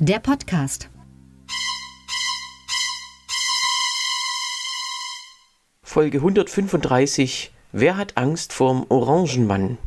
der Podcast. Folge 135. Wer hat Angst vorm Orangenmann?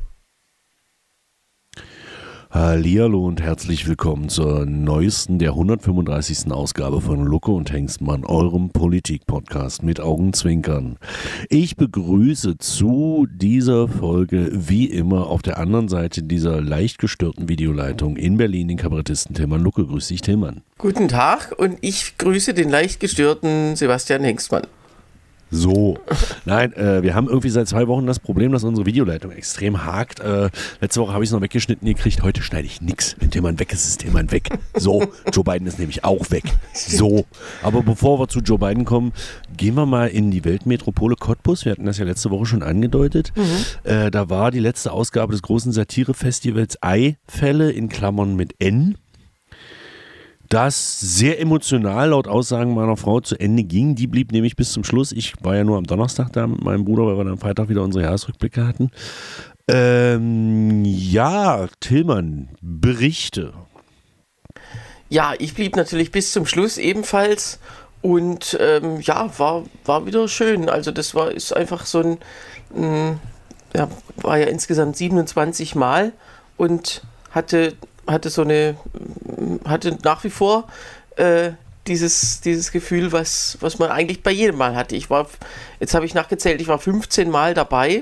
Hallihallo und herzlich willkommen zur neuesten, der 135. Ausgabe von Lucke und Hengstmann, eurem Politik-Podcast mit Augenzwinkern. Ich begrüße zu dieser Folge wie immer auf der anderen Seite dieser leicht gestörten Videoleitung in Berlin den Kabarettisten Tillmann Lucke. Grüß dich, Tillmann. Guten Tag und ich grüße den leicht gestörten Sebastian Hengstmann. So, nein, wir haben irgendwie seit 2 Wochen das Problem, dass unsere Videoleitung extrem hakt. Letzte Woche habe ich es noch weggeschnitten gekriegt, heute schneide ich nichts. Wenn Tillmann weg ist, ist Tillmann weg. So, Joe Biden ist nämlich auch weg. So, aber bevor wir zu Joe Biden kommen, gehen wir mal in die Weltmetropole Cottbus. Wir hatten das ja letzte Woche schon angedeutet. Da war die letzte Ausgabe des großen Satirefestivals Eifälle in Klammern mit N. Das sehr emotional laut Aussagen meiner Frau zu Ende ging. Die blieb nämlich bis zum Schluss. Ich war ja nur am Donnerstag da mit meinem Bruder, weil wir dann am Freitag wieder unsere Jahresrückblicke hatten. Ja, Tillmann, Berichte. Ja, ich blieb natürlich bis zum Schluss ebenfalls und ja, war wieder schön. Also das ist einfach so war ja insgesamt 27 Mal und hatte nach wie vor dieses Gefühl, was man eigentlich bei jedem Mal hatte. Jetzt habe ich nachgezählt, ich war 15 Mal dabei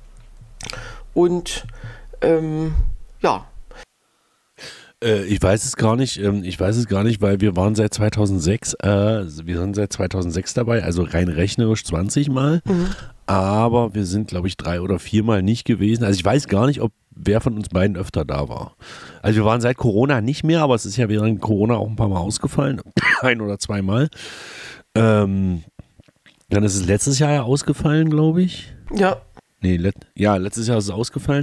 und ja. Ich weiß es gar nicht, weil wir waren seit 2006, dabei, also rein rechnerisch 20 Mal, aber wir sind, glaube ich, 3 oder 4 Mal nicht gewesen. Also ich weiß gar nicht, wer von uns beiden öfter da war. Also wir waren seit Corona nicht mehr, aber es ist ja während Corona auch ein paar Mal ausgefallen, 1 oder 2 Mal. Dann ist es letztes Jahr ja ausgefallen, glaube ich. Ja. Nee, letztes Jahr ist es ausgefallen.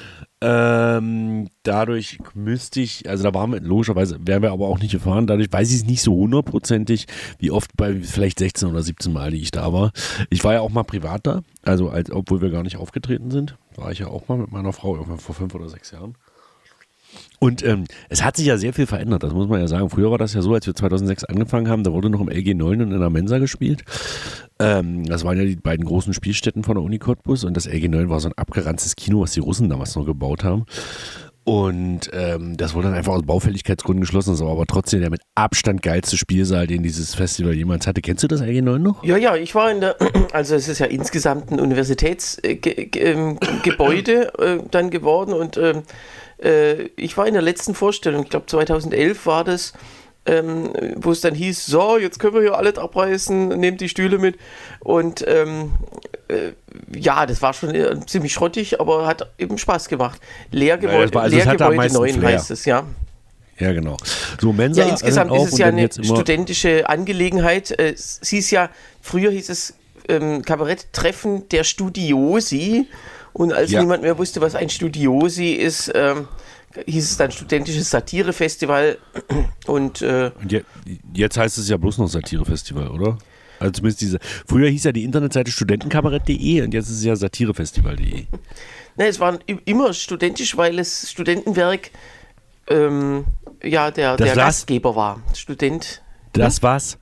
Dadurch logischerweise wären wir aber auch nicht gefahren, dadurch weiß ich es nicht so hundertprozentig, wie oft bei vielleicht 16 oder 17 Mal, die ich da war. Ich war ja auch mal privat da, also obwohl wir gar nicht aufgetreten sind, war ich ja auch mal mit meiner Frau irgendwann vor 5 oder 6 Jahren. Und es hat sich ja sehr viel verändert, das muss man ja sagen. Früher war das ja so, als wir 2006 angefangen haben, da wurde noch im LG 9 und in der Mensa gespielt. Das waren ja die beiden großen Spielstätten von der Uni Cottbus und das LG 9 war so ein abgeranztes Kino, was die Russen damals noch gebaut haben. Und das wurde dann einfach aus Baufälligkeitsgründen geschlossen. Das war aber trotzdem der mit Abstand geilste Spielsaal, den dieses Festival jemals hatte. Kennst du das LG 9 noch? Ja, ich war also es ist ja insgesamt ein Universitätsgebäude dann geworden und ich war in der letzten Vorstellung, ich glaube 2011 war das, wo es dann hieß, so, jetzt können wir hier alles abreißen, nehmt die Stühle mit und ja, das war schon ziemlich schrottig, aber hat eben Spaß gemacht. Lehrgebäude 9 heißt es, ja. Ja, genau. So, Mensa ja, insgesamt ist es ja eine studentische Angelegenheit. Früher hieß es Kabaretttreffen der Studiosi. Und als niemand mehr wusste, was ein Studiosi ist, hieß es dann studentisches Satirefestival. Und jetzt heißt es ja bloß noch Satirefestival, oder? Also zumindest früher hieß ja die Internetseite studentenkabarett.de und jetzt ist es ja satirefestival.de. Nein, es war immer studentisch, weil es Studentenwerk der Gastgeber war. Das was?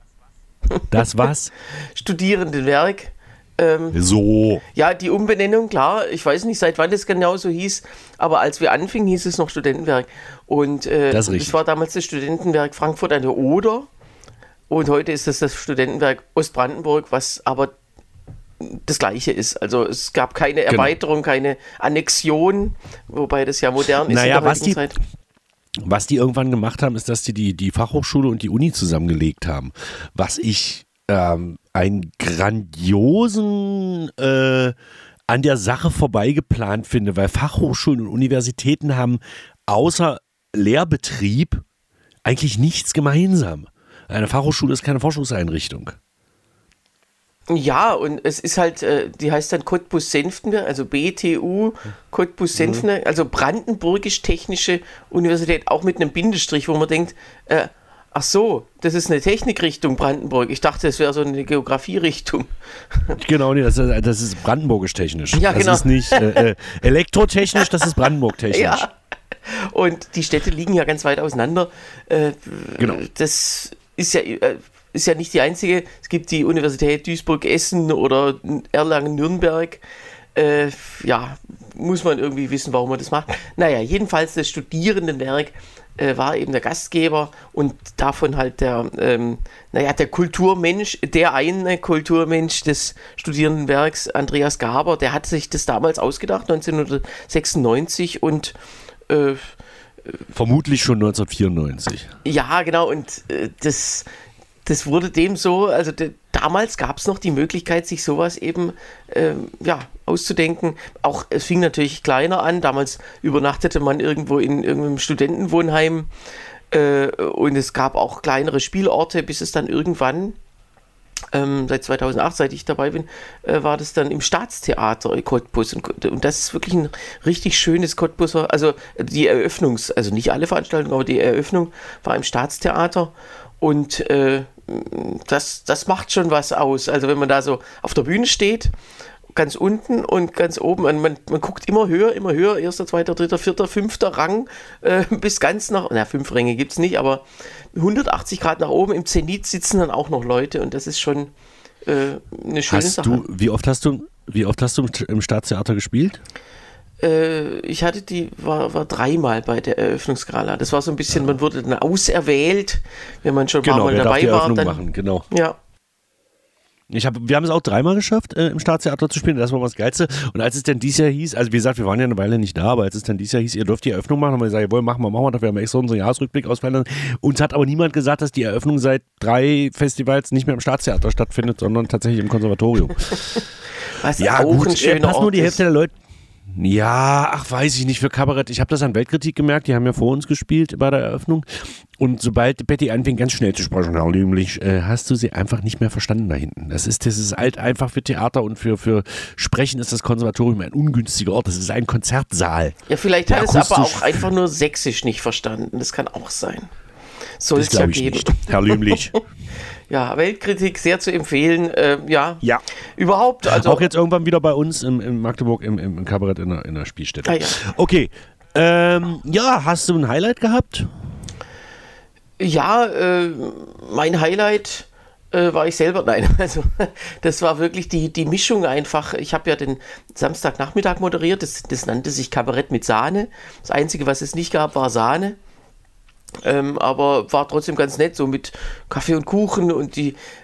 Studierendenwerk. So. Ja, die Umbenennung, klar. Ich weiß nicht, seit wann das genau so hieß, aber als wir anfingen, hieß es noch Studentenwerk. Und das war damals das Studentenwerk Frankfurt an der Oder. Und heute ist das Studentenwerk Ostbrandenburg, was aber das Gleiche ist. Also es gab keine Erweiterung, keine Annexion, wobei das ja modern ist in der heutigen Zeit. Was die irgendwann gemacht haben, ist, dass die Fachhochschule und die Uni zusammengelegt haben. Was ich einen grandiosen an der Sache vorbeigeplant finde, weil Fachhochschulen und Universitäten haben außer Lehrbetrieb eigentlich nichts gemeinsam. Eine Fachhochschule ist keine Forschungseinrichtung. Ja, und es ist halt, die heißt dann Cottbus-Senftenberg, also BTU, Cottbus-Senftenberg, also Brandenburgisch-Technische Universität, auch mit einem Bindestrich, wo man denkt, ach so, das ist eine Technikrichtung Brandenburg. Ich dachte, das wäre so eine Geografierichtung. Genau, nee, das ist brandenburgisch-technisch. Ja, genau. Das ist nicht elektrotechnisch, das ist Brandenburg-technisch. Ja. Und die Städte liegen ja ganz weit auseinander. Genau. Das ist ja nicht die einzige. Es gibt die Universität Duisburg-Essen oder Erlangen-Nürnberg. Muss man irgendwie wissen, warum man das macht. Naja, jedenfalls das Studierendenwerk war eben der Gastgeber und davon halt der Kulturmensch, der eine Kulturmensch des Studierendenwerks, Andreas Gaber, der hat sich das damals ausgedacht, 1996 und vermutlich schon 1994. Ja, genau, und das wurde dem so, also damals gab es noch die Möglichkeit, sich sowas eben auszudenken. Auch es fing natürlich kleiner an. Damals übernachtete man irgendwo in irgendeinem Studentenwohnheim und es gab auch kleinere Spielorte, bis es dann irgendwann, seit 2008, seit ich dabei bin, war das dann im Staatstheater in Cottbus. Und das ist wirklich ein richtig schönes Cottbuser, also die also nicht alle Veranstaltungen, aber die Eröffnung war im Staatstheater und das macht schon was aus. Also wenn man da so auf der Bühne steht, ganz unten und ganz oben, man guckt immer höher, 1., 2., 3., 4., 5. Rang, bis ganz nach, 5 Ränge gibt es nicht, aber 180 Grad nach oben, im Zenit sitzen dann auch noch Leute und das ist schon eine schöne Sache. Wie oft hast du im Staatstheater gespielt? Ich hatte war 3-mal bei der Eröffnungsgala. Das war so ein bisschen, man wurde dann auserwählt, wenn man schon ein paar Mal dabei war. Dann machen, genau. Ja. Wir haben es auch 3-mal geschafft, im Staatstheater zu spielen. Das war das Geilste. Und als es dann dieses Jahr hieß, also wie gesagt, wir waren ja eine Weile nicht da, aber als es dann dieses Jahr hieß, ihr dürft die Eröffnung machen, haben wir gesagt, jawohl, machen wir, dafür haben wir extra unseren Jahresrückblick ausfallen lassen. Uns hat aber niemand gesagt, dass die Eröffnung seit 3 Festivals nicht mehr im Staatstheater stattfindet, sondern tatsächlich im Konservatorium. Was ja, auch gut, ein schöner Ort nur die Hälfte der Leute. Ja, weiß ich nicht, für Kabarett. Ich habe das an Weltkritik gemerkt, die haben ja vor uns gespielt bei der Eröffnung. Und sobald Betty anfing, ganz schnell zu sprechen, Herr Lümlich, hast du sie einfach nicht mehr verstanden da hinten. Das ist halt einfach für Theater und für Sprechen ist das Konservatorium ein ungünstiger Ort. Das ist ein Konzertsaal. Ja, vielleicht hat es aber auch einfach nur Sächsisch nicht verstanden. Das kann auch sein. Soll es ja geben. Nicht, Herr Lümlich. Ja, Weltkritik sehr zu empfehlen. Ja. Überhaupt. Also auch jetzt irgendwann wieder bei uns in Magdeburg im Kabarett in der Spielstätte. Ja. Okay. Hast du ein Highlight gehabt? Ja, mein Highlight war ich selber. Nein, also das war wirklich die Mischung einfach. Ich habe ja den Samstagnachmittag moderiert. Das nannte sich Kabarett mit Sahne. Das Einzige, was es nicht gab, war Sahne. Aber war trotzdem ganz nett, so mit Kaffee und Kuchen und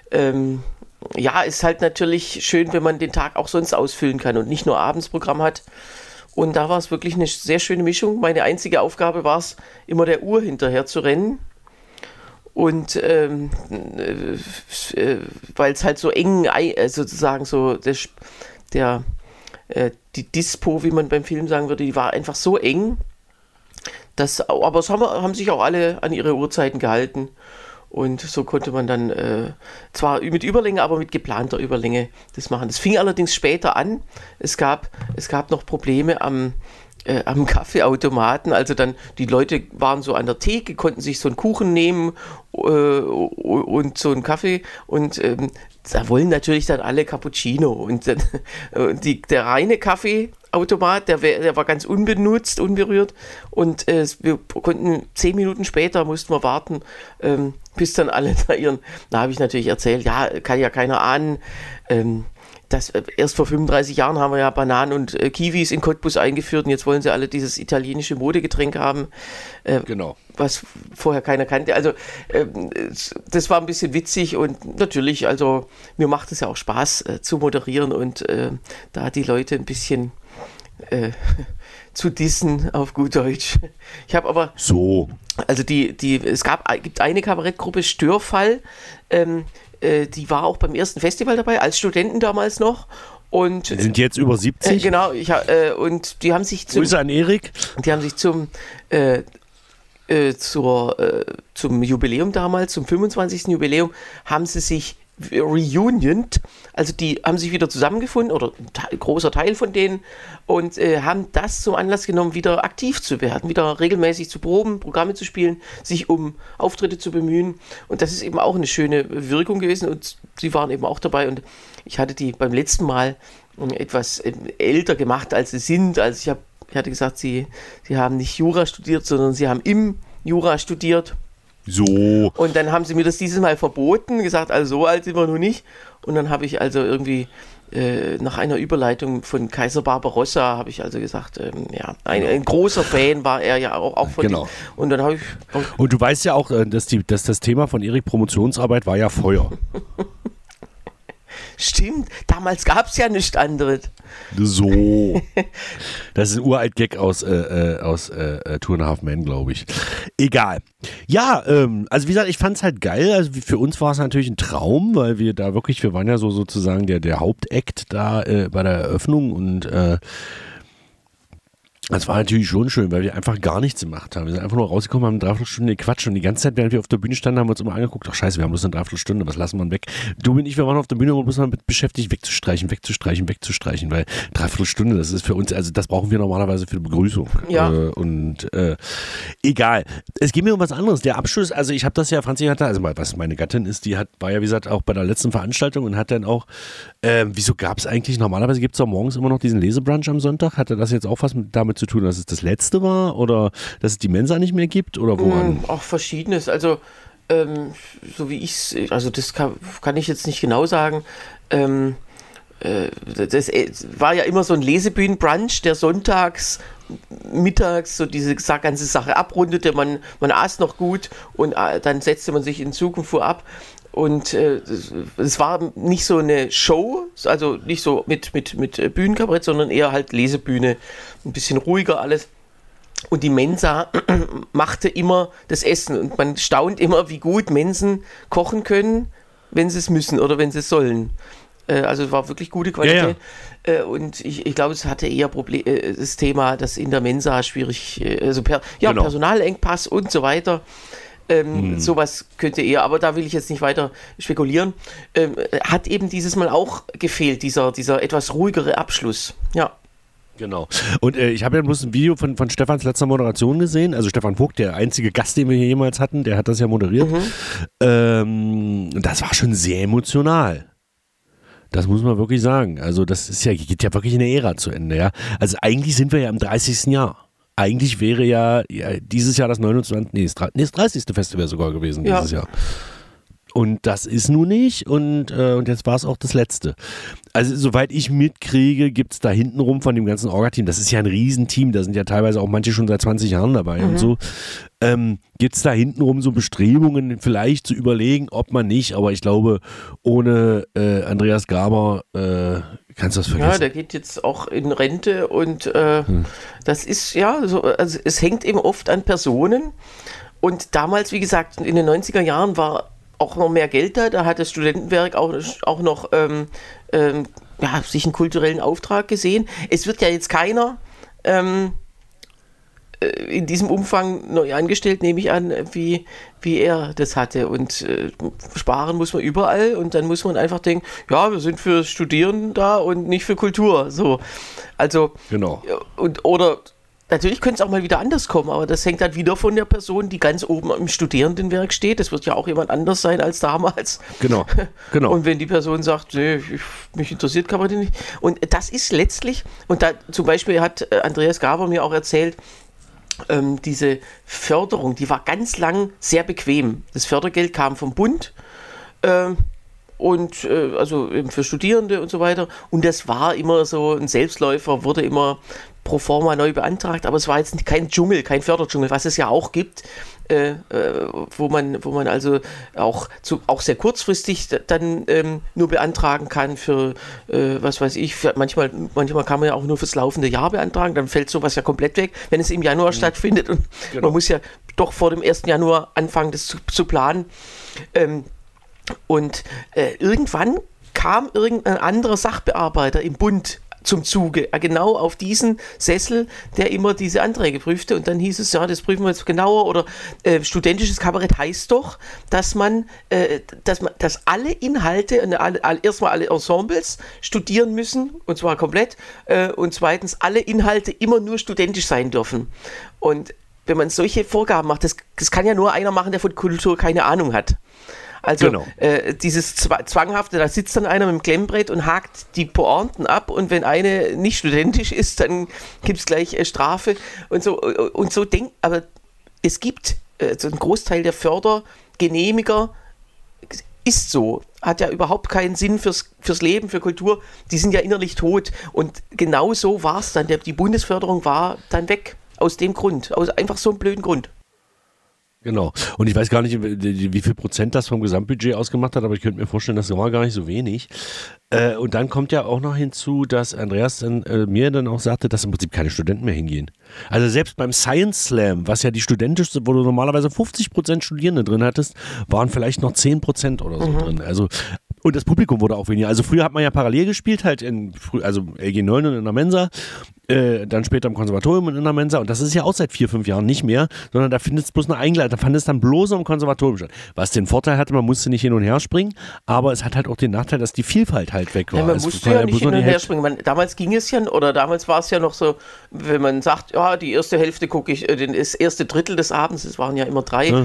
ist halt natürlich schön, wenn man den Tag auch sonst ausfüllen kann und nicht nur Abendsprogramm hat. Und da war es wirklich eine sehr schöne Mischung. Meine einzige Aufgabe war es, immer der Uhr hinterher zu rennen. Und weil es halt so eng, sozusagen so die Dispo, wie man beim Film sagen würde, die war einfach so eng. Aber es haben sich auch alle an ihre Uhrzeiten gehalten und so konnte man dann zwar mit Überlänge, aber mit geplanter Überlänge das machen. Das fing allerdings später an. Es gab noch Probleme am Kaffeeautomaten, also dann die Leute waren so an der Theke, konnten sich so einen Kuchen nehmen und so einen Kaffee und da wollen natürlich dann alle Cappuccino und dann, der reine Kaffeeautomat, der war ganz unbenutzt, unberührt und wir konnten 10 Minuten später, mussten wir warten, bis dann alle da habe ich natürlich erzählt, ja, kann ja keiner ahnen, erst vor 35 Jahren haben wir ja Bananen und Kiwis in Cottbus eingeführt und jetzt wollen sie alle dieses italienische Modegetränk haben, genau, was vorher keiner kannte. Also das war ein bisschen witzig und natürlich, also mir macht es ja auch Spaß zu moderieren und da die Leute ein bisschen zu dissen auf gut Deutsch. Ich habe aber also es gibt eine Kabarettgruppe, Störfall, die war auch beim ersten Festival dabei, als Studenten damals noch. Und die sind jetzt über 70. Genau, und die haben sich Grüße an Erik. Die haben sich zum Jubiläum damals, zum 25. Jubiläum, haben sie sich reunioned, also die haben sich wieder zusammengefunden, oder ein großer Teil von denen, und haben das zum Anlass genommen, wieder aktiv zu werden, wieder regelmäßig zu proben, Programme zu spielen, sich um Auftritte zu bemühen, und das ist eben auch eine schöne Wirkung gewesen, und sie waren eben auch dabei, und ich hatte die beim letzten Mal etwas älter gemacht, als sie sind. Also ich hatte gesagt, sie haben nicht Jura studiert, sondern sie haben im Jura studiert. So. Und dann haben sie mir das dieses Mal verboten, gesagt, also so alt sind wir noch nicht. Und dann habe ich also irgendwie nach einer Überleitung von Kaiser Barbarossa, habe ich also gesagt, ein großer Fan war er ja auch von genau. ihm. Und dann habe ich... Und du weißt ja auch, dass das Thema von Erik Promotionsarbeit war ja Feuer. Stimmt, damals gab es ja nichts anderes. So. Das ist ein uralt Gag aus Two and a Half Men, glaube ich. Egal. Ja, also wie gesagt, ich fand es halt geil. Also für uns war es natürlich ein Traum, weil wir waren ja so sozusagen der Hauptakt da bei der Eröffnung, und das war natürlich schon schön, weil wir einfach gar nichts gemacht haben. Wir sind einfach nur rausgekommen, haben eine Dreiviertelstunde gequatscht, und die ganze Zeit, während wir auf der Bühne standen, haben wir uns immer angeguckt, ach scheiße, wir haben bloß eine Dreiviertelstunde, was lassen wir weg? Du und ich, wir waren auf der Bühne und bloß damit beschäftigt, wegzustreichen, weil Dreiviertelstunde, das ist für uns, also das brauchen wir normalerweise für die Begrüßung. Ja. Egal. Es geht mir um was anderes. Der Abschluss, also ich habe das ja, Franzi hatte, also was meine Gattin ist, war ja wie gesagt auch bei der letzten Veranstaltung und hat dann auch, wieso gab es eigentlich, normalerweise gibt es auch morgens immer noch diesen Lesebrunch am Sonntag, hatte das jetzt auch was damit zu tun, dass es das letzte war oder dass es die Mensa nicht mehr gibt oder woran? Auch Verschiedenes, also so wie ich es, also das kann ich jetzt nicht genau sagen, das war ja immer so ein Lesebühnenbrunch, der sonntags, mittags so diese ganze Sache abrundete, man aß noch gut und dann setzte man sich in Zug und fuhr ab. Und es war nicht so eine Show, also nicht so mit Bühnenkabarett, sondern eher halt Lesebühne, ein bisschen ruhiger alles. Und die Mensa machte immer das Essen, und man staunt immer, wie gut Mensen kochen können, wenn sie es müssen oder wenn sie es sollen. Also es war wirklich gute Qualität. Ja, ja. Und ich glaube, es hatte eher das Thema, dass in der Mensa schwierig, genau. Personalengpass und so weiter. Sowas könnte eher, aber da will ich jetzt nicht weiter spekulieren. Hat eben dieses Mal auch gefehlt, dieser etwas ruhigere Abschluss. Ja. Genau. Und ich habe ja bloß ein Video von Stefans letzter Moderation gesehen. Also Stefan Vogt, der einzige Gast, den wir hier jemals hatten, der hat das ja moderiert. Das war schon sehr emotional. Das muss man wirklich sagen. Also das geht ja wirklich eine Ära zu Ende. Ja? Also eigentlich sind wir ja im 30. Jahr. Eigentlich wäre ja dieses Jahr das 29. das 30. Festival sogar gewesen dieses Jahr. Und das ist nun nicht, und jetzt war es auch das letzte. Also soweit ich mitkriege, gibt es da hintenrum von dem ganzen Orga-Team, das ist ja ein Riesenteam, da sind ja teilweise auch manche schon seit 20 Jahren dabei und so, gibt es da hintenrum so Bestrebungen, vielleicht zu überlegen, ob man nicht, aber ich glaube, ohne Andreas Graber kannst du das vergessen. Ja, der geht jetzt auch in Rente, und das ist so, also es hängt eben oft an Personen, und damals, wie gesagt, in den 90er Jahren war auch noch mehr Geld da hat das Studentenwerk auch noch sich einen kulturellen Auftrag gesehen. Es wird ja jetzt keiner in diesem Umfang neu angestellt, nehme ich an, wie er das hatte. Und sparen muss man überall, und dann muss man einfach denken, ja, wir sind für Studieren da und nicht für Kultur. So. Also, genau. Oder natürlich könnte es auch mal wieder anders kommen, aber das hängt dann wieder von der Person, die ganz oben im Studierendenwerk steht. Das wird ja auch jemand anders sein als damals. Genau. Und wenn die Person sagt, nee, mich interessiert Kabarett nicht. Und das ist letztlich, und da zum Beispiel hat Andreas Graber mir auch erzählt, diese Förderung, die war ganz lang sehr bequem. Das Fördergeld kam vom Bund, und also eben für Studierende und so weiter. Und das war immer so ein Selbstläufer, wurde immer pro forma neu beantragt, aber es war jetzt kein Dschungel, kein Förderdschungel, was es ja auch gibt, wo man also auch sehr kurzfristig dann nur beantragen kann für, was weiß ich, manchmal kann man ja auch nur fürs laufende Jahr beantragen, dann fällt sowas ja komplett weg, wenn es im Januar stattfindet, und man muss ja doch vor dem 1. Januar anfangen, das zu planen. Und irgendwann kam irgendein anderer Sachbearbeiter im Bund zum Zuge, genau auf diesen Sessel, der immer diese Anträge prüfte. Und dann hieß es, ja, das prüfen wir jetzt genauer. Oder studentisches Kabarett heißt doch, dass alle Inhalte, erstmal alle Ensembles studieren müssen, und zwar komplett, und zweitens alle Inhalte immer nur studentisch sein dürfen. Und wenn man solche Vorgaben macht, das kann ja nur einer machen, der von Kultur keine Ahnung hat. Also genau. Dieses Zwanghafte, da sitzt dann einer mit dem Klemmbrett und hakt die Pointen ab, und wenn eine nicht studentisch ist, dann gibt es gleich Strafe und so. Aber es gibt so einen Großteil der Fördergenehmiger, ist so, hat ja überhaupt keinen Sinn fürs Leben, für Kultur, die sind ja innerlich tot, und genau so war es dann, die Bundesförderung war dann weg, aus dem Grund, aus einfach so einem blöden Grund. Genau. Und ich weiß gar nicht, wie viel Prozent das vom Gesamtbudget ausgemacht hat, aber ich könnte mir vorstellen, das war gar nicht so wenig. Und dann kommt ja auch noch hinzu, dass Andreas mir dann auch sagte, dass im Prinzip keine Studenten mehr hingehen. Also selbst beim Science Slam, was ja die studentischste, wo du normalerweise 50% Studierende drin hattest, waren vielleicht noch 10% oder so drin. Also, und das Publikum wurde auch weniger. Also früher hat man ja parallel gespielt, halt also LG 9 und in der Mensa, dann später im Konservatorium und in der Mensa, und das ist ja auch seit 4-5 Jahren nicht mehr, sondern da findet es bloß eine Eingleitung, da fand es dann bloß im Konservatorium statt. Was den Vorteil hatte, man musste nicht hin und her springen, aber es hat halt auch den Nachteil, dass die Vielfalt halt weg war. Ja, man musste ja nicht hin und her springen. Damals ging es ja, oder damals war es ja noch so, wenn man sagt, ja, die erste Hälfte gucke ich, das erste Drittel des Abends, es waren ja immer 3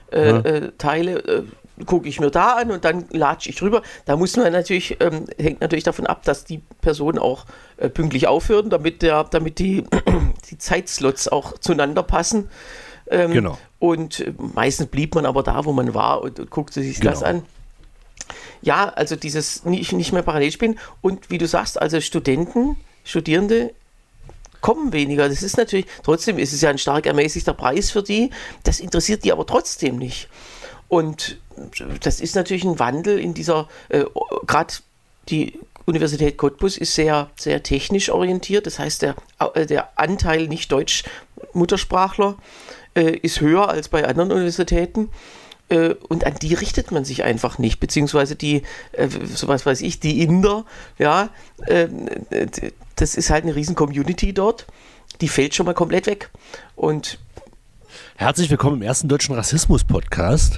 Teile, gucke ich mir da an und dann latsche ich rüber. Da muss man natürlich, hängt natürlich davon ab, dass die Personen auch pünktlich aufhören, damit die Zeitslots auch zueinander passen. Genau. Und meistens blieb man aber da, wo man war, und guckte sich das an. Ja, also dieses nicht mehr parallel spielen. Und wie du sagst, also Studierende kommen weniger. Das ist natürlich, trotzdem ist es ja ein stark ermäßigter Preis für die. Das interessiert die aber trotzdem nicht. Und das ist natürlich ein Wandel in dieser, gerade die Universität Cottbus ist sehr, sehr technisch orientiert. Das heißt, der Anteil nicht-Deutsch-Muttersprachler ist höher als bei anderen Universitäten. Und an die richtet man sich einfach nicht, beziehungsweise die, sowas weiß ich, die Inder, ja, das ist halt eine riesen Community dort, die fällt schon mal komplett weg. Und herzlich willkommen im ersten deutschen Rassismus-Podcast.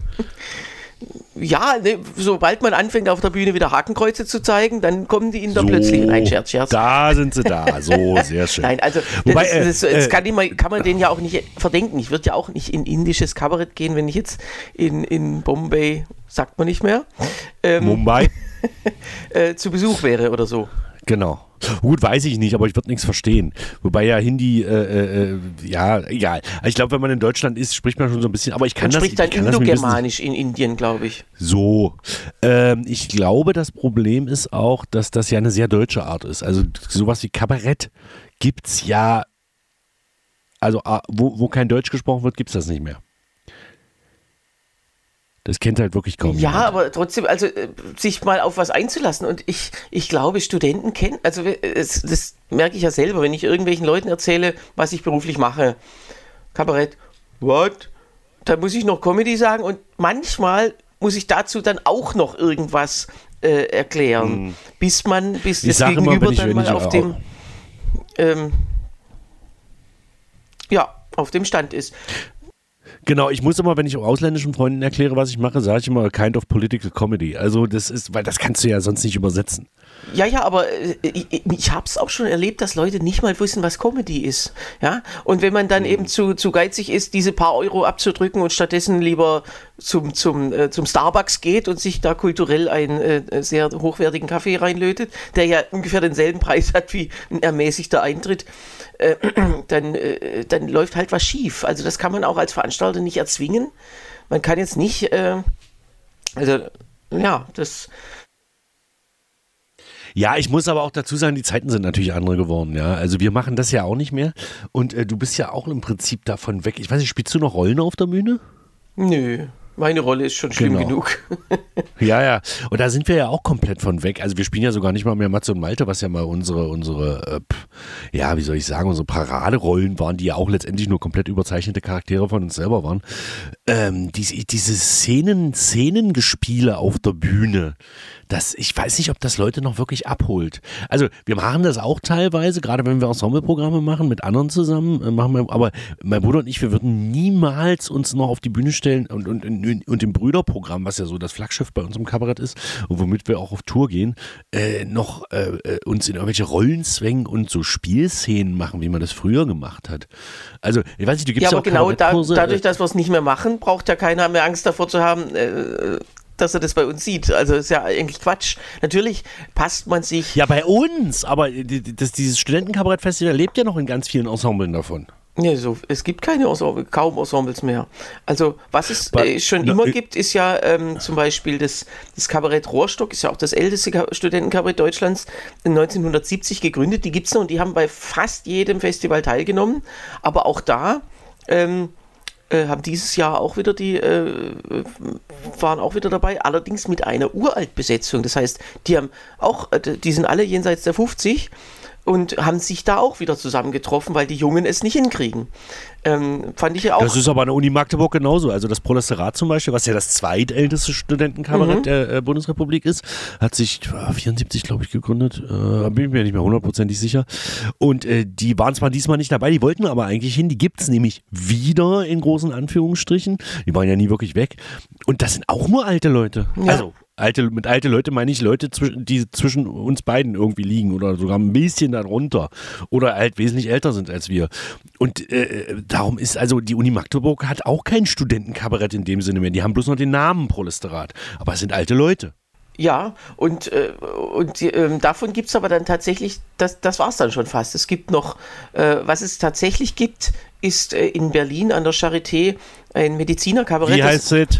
Ja, ne, sobald man anfängt, auf der Bühne wieder Hakenkreuze zu zeigen, dann kommen die Inder plötzlich. Nein, Scherz. Da sind sie da, so, sehr schön. Nein, also das kann man denen ja auch nicht verdenken. Ich würde ja auch nicht in indisches Kabarett gehen, wenn ich jetzt in Bombay, sagt man nicht mehr, Mumbai zu Besuch wäre oder so. Genau. Gut, weiß ich nicht, aber ich würde nichts verstehen. Wobei ja Hindi, ja, egal. Ich glaube, wenn man in Deutschland ist, spricht man schon so ein bisschen, aber ich kann das nicht. Man spricht dann Indogermanisch in Indien, glaube ich. So. Ich glaube, das Problem ist auch, dass das ja eine sehr deutsche Art ist. Also sowas wie Kabarett gibt es ja, also wo kein Deutsch gesprochen wird, gibt es das nicht mehr. Das kennt halt wirklich kaum jemand. Ja, aber trotzdem, also sich mal auf was einzulassen. Und ich glaube, Studenten kennen, also das merke ich ja selber, wenn ich irgendwelchen Leuten erzähle, was ich beruflich mache. Kabarett, what? Da muss ich noch Comedy sagen, und manchmal muss ich dazu dann auch noch irgendwas erklären, bis das Gegenüber dann mal auf dem auf dem Stand ist. Genau, ich muss immer, wenn ich ausländischen Freunden erkläre, was ich mache, sage ich immer kind of political comedy. Also das ist, weil das kannst du ja sonst nicht übersetzen. Ja, aber ich habe es auch schon erlebt, dass Leute nicht mal wissen, was Comedy ist. Ja? Und wenn man dann eben zu geizig ist, diese paar Euro abzudrücken und stattdessen lieber zum Starbucks geht und sich da kulturell einen sehr hochwertigen Kaffee reinlötet, der ja ungefähr denselben Preis hat wie ein ermäßigter Eintritt, dann läuft halt was schief. Also das kann man auch als Veranstalter nicht erzwingen. Man kann jetzt nicht, Ja, ich muss aber auch dazu sagen, die Zeiten sind natürlich andere geworden, ja. Also wir machen das ja auch nicht mehr, und du bist ja auch im Prinzip davon weg. Ich weiß nicht, spielst du noch Rollen auf der Bühne? Nö. Meine Rolle ist schon schlimm genug. Ja. Und da sind wir ja auch komplett von weg. Also wir spielen ja sogar nicht mal mehr Matze und Malte, was ja mal unsere ja, wie soll ich sagen, unsere Paraderollen waren, die ja auch letztendlich nur komplett überzeichnete Charaktere von uns selber waren. Diese Szenengespiele auf der Bühne, ich weiß nicht, ob das Leute noch wirklich abholt. Also wir machen das auch teilweise, gerade wenn wir Ensembleprogramme machen, mit anderen zusammen, aber mein Bruder und ich, wir würden niemals uns noch auf die Bühne stellen und im Brüderprogramm, was ja so das Flaggschiff bei uns im Kabarett ist und womit wir auch auf Tour gehen, noch uns in irgendwelche Rollen zwängen und so Spielszenen machen, wie man das früher gemacht hat. Also, ich weiß nicht, du gibst ja auch genau dadurch, dass wir es nicht mehr machen, braucht ja keiner mehr Angst davor zu haben, dass er das bei uns sieht. Also ist ja eigentlich Quatsch. Natürlich passt man sich. Ja, bei uns, aber dieses Studentenkabarettfestival lebt ja noch in ganz vielen Ensemblen davon. Ja, es gibt kaum Ensembles mehr. Also was es schon immer gibt, ist ja zum Beispiel das Kabarett Rohrstock, ist ja auch das älteste Studentenkabarett Deutschlands, 1970 gegründet. Die gibt es noch und die haben bei fast jedem Festival teilgenommen. Aber auch da haben dieses Jahr auch wieder waren auch wieder dabei, allerdings mit einer Uraltbesetzung. Das heißt, die sind alle jenseits der 50 und haben sich da auch wieder zusammengetroffen, weil die Jungen es nicht hinkriegen. Fand ich ja auch. Das ist aber an der Uni Magdeburg genauso. Also das Prolesterat zum Beispiel, was ja das zweitälteste Studentenkabarett der Bundesrepublik ist, hat sich 74, glaube ich, gegründet. Bin ich mir nicht mehr hundertprozentig sicher. Und die waren zwar diesmal nicht dabei, die wollten aber eigentlich hin. Die gibt es nämlich wieder in großen Anführungsstrichen. Die waren ja nie wirklich weg. Und das sind auch nur alte Leute. Ja. Also mit alte Leute meine ich Leute, die zwischen uns beiden irgendwie liegen oder sogar ein bisschen darunter oder halt wesentlich älter sind als wir. Und darum ist, also die Uni Magdeburg hat auch kein Studentenkabarett in dem Sinne mehr. Die haben bloß noch den Namen Prolesterat. Aber es sind alte Leute. Ja, und davon gibt es aber dann tatsächlich, das war es dann schon fast. Es gibt noch, was es tatsächlich gibt, ist in Berlin an der Charité ein Medizinerkabarett. Wie heißt es?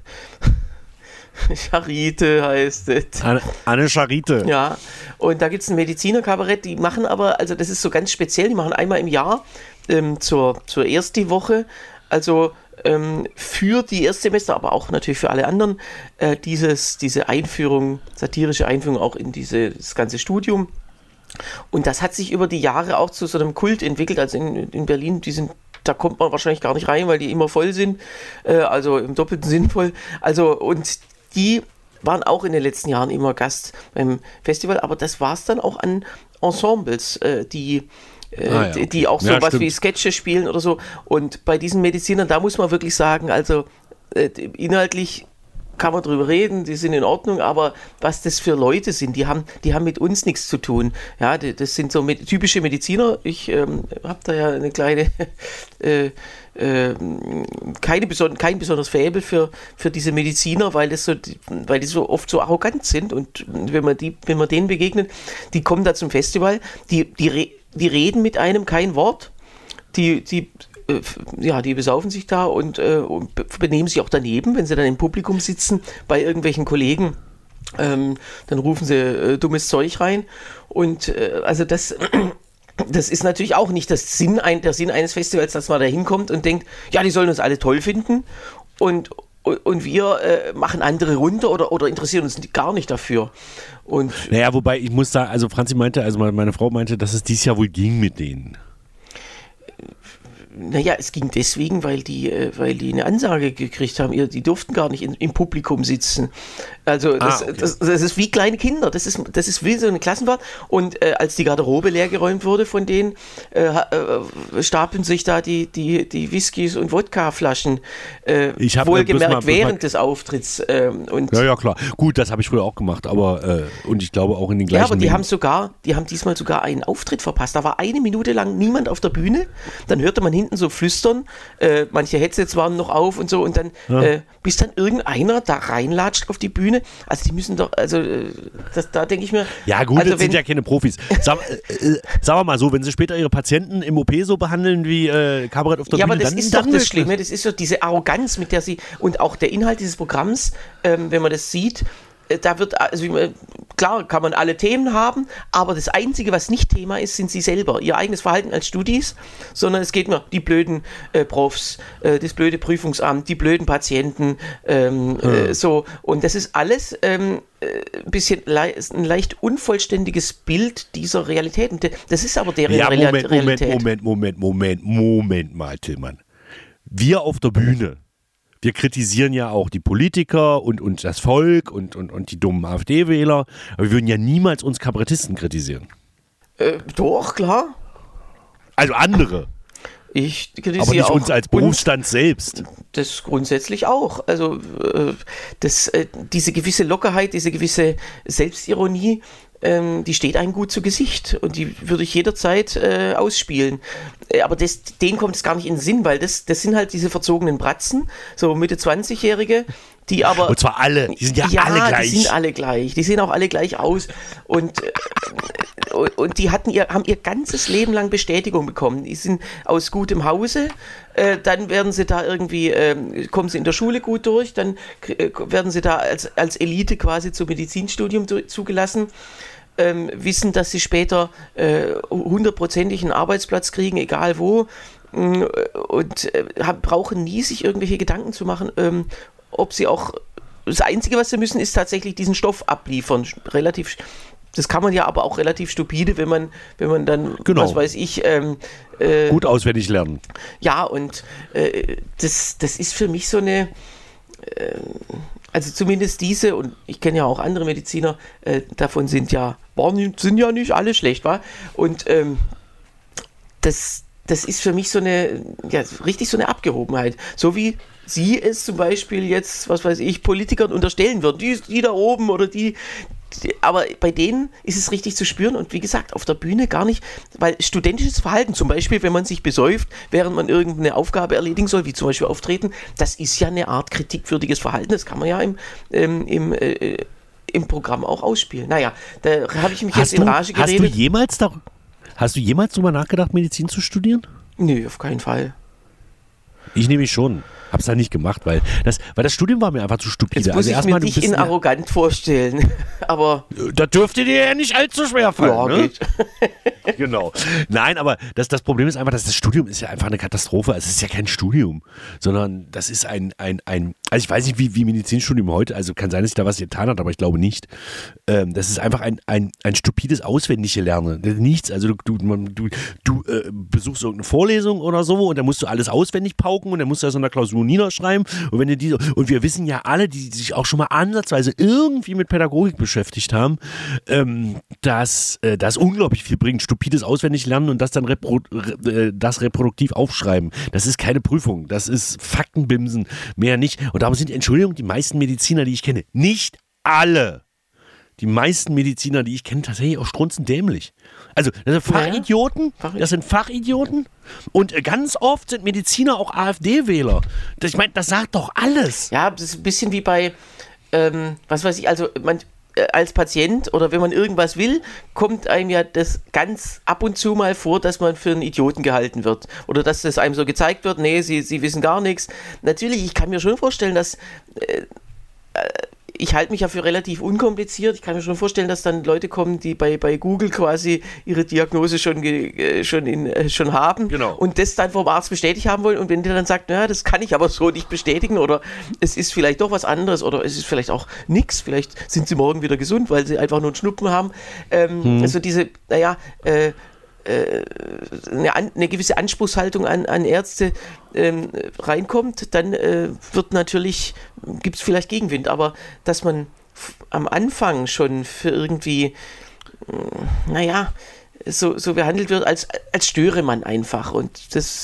Charite heißt es. Anne Charite. Ja, und da gibt es ein Medizinerkabarett, die machen aber, also das ist so ganz speziell, die machen einmal im Jahr zur Ersti-Woche, also für die Erstsemester, aber auch natürlich für alle anderen, diese Einführung, satirische Einführung auch in das ganze Studium. Und das hat sich über die Jahre auch zu so einem Kult entwickelt, also in Berlin, da kommt man wahrscheinlich gar nicht rein, weil die immer voll sind, also im doppelten Sinn voll, also und die waren auch in den letzten Jahren immer Gast beim Festival, aber das war es dann auch an Ensembles, die auch so was wie Sketche spielen oder so. Und bei diesen Medizinern, da muss man wirklich sagen, also inhaltlich kann man drüber reden, die sind in Ordnung, aber was das für Leute sind, die haben mit uns nichts zu tun. Ja, das sind so typische Mediziner. Ich habe da ja eine kleine kein besonderes Faible für diese Mediziner, weil die so oft so arrogant sind und wenn man denen begegnet, die kommen da zum Festival, die reden mit einem kein Wort, die besaufen sich da und benehmen sich auch daneben, wenn sie dann im Publikum sitzen, bei irgendwelchen Kollegen, dann rufen sie dummes Zeug rein und also das ist natürlich auch nicht der Sinn eines Festivals, dass man da hinkommt und denkt, ja, die sollen uns alle toll finden und wir machen andere runter oder interessieren uns gar nicht dafür. Und naja, wobei ich muss sagen, also Franzi meinte, also meine Frau meinte, dass es dieses Jahr wohl ging mit denen. Naja, es ging deswegen, weil die eine Ansage gekriegt haben, die durften gar nicht im Publikum sitzen. Also das ist wie kleine Kinder, das ist wie so eine Klassenfahrt. Und als die Garderobe leergeräumt wurde von denen, stapeln sich da die Whiskys und Wodkaflaschen, wohlgemerkt während des Auftritts. Ja, klar. Gut, das habe ich früher auch gemacht, aber und ich glaube auch in den gleichen... Ja, aber die haben diesmal sogar einen Auftritt verpasst. Da war 1 Minute lang niemand auf der Bühne, dann hörte man hinten so flüstern, manche Headsets waren noch auf und so und dann, bis dann irgendeiner da reinlatscht auf die Bühne. Also die müssen doch, da denke ich mir... Ja gut, also das sind ja keine Profis. Sagen wir mal so, wenn sie später ihre Patienten im OP so behandeln wie Kabarett auf der Bühne, aber das ist doch das Schlimme, das ist so diese Arroganz, mit der sie, und auch der Inhalt dieses Programms, wenn man das sieht, da wird, also klar kann man alle Themen haben, aber das Einzige, was nicht Thema ist, sind sie selber, ihr eigenes Verhalten als Studis, sondern es geht mir die blöden Profs, das blöde Prüfungsamt, die blöden Patienten, so. Und das ist alles ein bisschen ein leicht unvollständiges Bild dieser Realität. Und das ist aber deren Realität. Moment mal, Tillmann. Wir auf der Bühne, wir kritisieren ja auch die Politiker und das Volk und die dummen AfD-Wähler, aber wir würden ja niemals uns Kabarettisten kritisieren. Doch, klar. Also andere. Ich kritisiere aber nicht auch uns als Berufsstand selbst. Das grundsätzlich auch. Also diese gewisse Lockerheit, diese gewisse Selbstironie, die steht einem gut zu Gesicht und die würde ich jederzeit ausspielen. Aber denen kommt es gar nicht in den Sinn, weil das sind halt diese verzogenen Bratzen, so Mitte 20-Jährige, die aber... Und zwar alle, die sind ja alle gleich. Die sind alle gleich, die sehen auch alle gleich aus und die haben ihr ganzes Leben lang Bestätigung bekommen. Die sind aus gutem Hause, dann werden sie da irgendwie, kommen sie in der Schule gut durch, dann werden sie da als Elite quasi zum Medizinstudium zugelassen, wissen, dass sie später 100%ig einen Arbeitsplatz kriegen, egal wo, und brauchen nie sich irgendwelche Gedanken zu machen, ob sie auch, das Einzige, was sie müssen, ist tatsächlich diesen Stoff abliefern, das kann man ja aber auch relativ stupide, wenn man dann, genau, was weiß ich, gut auswendig lernen. Ja, und das ist für mich so eine, also zumindest diese, und ich kenne ja auch andere Mediziner, davon sind ja nicht alle schlecht, wa? Und das ist für mich so eine, ja, richtig so eine Abgehobenheit. So wie Sie es zum Beispiel jetzt, was weiß ich, Politikern unterstellen würden, die da oben oder die, aber bei denen ist es richtig zu spüren und wie gesagt, auf der Bühne gar nicht, weil studentisches Verhalten, zum Beispiel, wenn man sich besäuft, während man irgendeine Aufgabe erledigen soll, wie zum Beispiel auftreten, das ist ja eine Art kritikwürdiges Verhalten, das kann man ja im Programm auch ausspielen. Naja, da habe ich mich jetzt in Rage geredet. Hast du jemals darüber nachgedacht, Medizin zu studieren? Nö, auf keinen Fall. Ich nämlich schon. Hab's da nicht gemacht, weil das Studium war mir einfach zu stupide. Jetzt muss ich mir dich in arrogant vorstellen, aber... Da dürfte dir ja nicht allzu schwer fallen, ja, ne? Geht. Genau. Nein, aber das Problem ist einfach, dass das Studium ist ja einfach eine Katastrophe. Also es ist ja kein Studium, sondern das ist ein also ich weiß nicht, wie Medizinstudium heute, also kann sein, dass sich da was getan hat, aber ich glaube nicht. Das ist einfach ein stupides auswendige Lernen. Nichts, also du besuchst irgendeine Vorlesung oder so und dann musst du alles auswendig pauken und dann musst du das in der Klausur niederschreiben und wenn du und wir wissen ja alle, die sich auch schon mal ansatzweise irgendwie mit Pädagogik beschäftigt haben, dass das unglaublich viel bringt, stupides Auswendiglernen und das dann das reproduktiv aufschreiben. Das ist keine Prüfung, das ist Faktenbimsen, mehr nicht. Und darum sind, Entschuldigung, die meisten Mediziner, die ich kenne, nicht alle, die meisten Mediziner, die ich kenne, tatsächlich auch strunzendämlich. Also, das sind Fachidioten, und ganz oft sind Mediziner auch AfD-Wähler. Ich meine, das sagt doch alles. Ja, das ist ein bisschen wie bei, was weiß ich, also als Patient oder wenn man irgendwas will, kommt einem ja das ganz ab und zu mal vor, dass man für einen Idioten gehalten wird. Oder dass das einem so gezeigt wird, nee, sie wissen gar nichts. Natürlich, ich kann mir schon vorstellen, dass ich halte mich ja für relativ unkompliziert. Ich kann mir schon vorstellen, dass dann Leute kommen, die bei Google quasi ihre Diagnose schon haben, genau, und das dann vom Arzt bestätigt haben wollen. Und wenn der dann sagt, naja, das kann ich aber so nicht bestätigen oder es ist vielleicht doch was anderes oder es ist vielleicht auch nichts, vielleicht sind sie morgen wieder gesund, weil sie einfach nur einen Schnupfen haben. Also diese, eine gewisse Anspruchshaltung an Ärzte reinkommt, dann gibt es vielleicht Gegenwind, aber dass man am Anfang schon für irgendwie, so behandelt wird, als störe man einfach und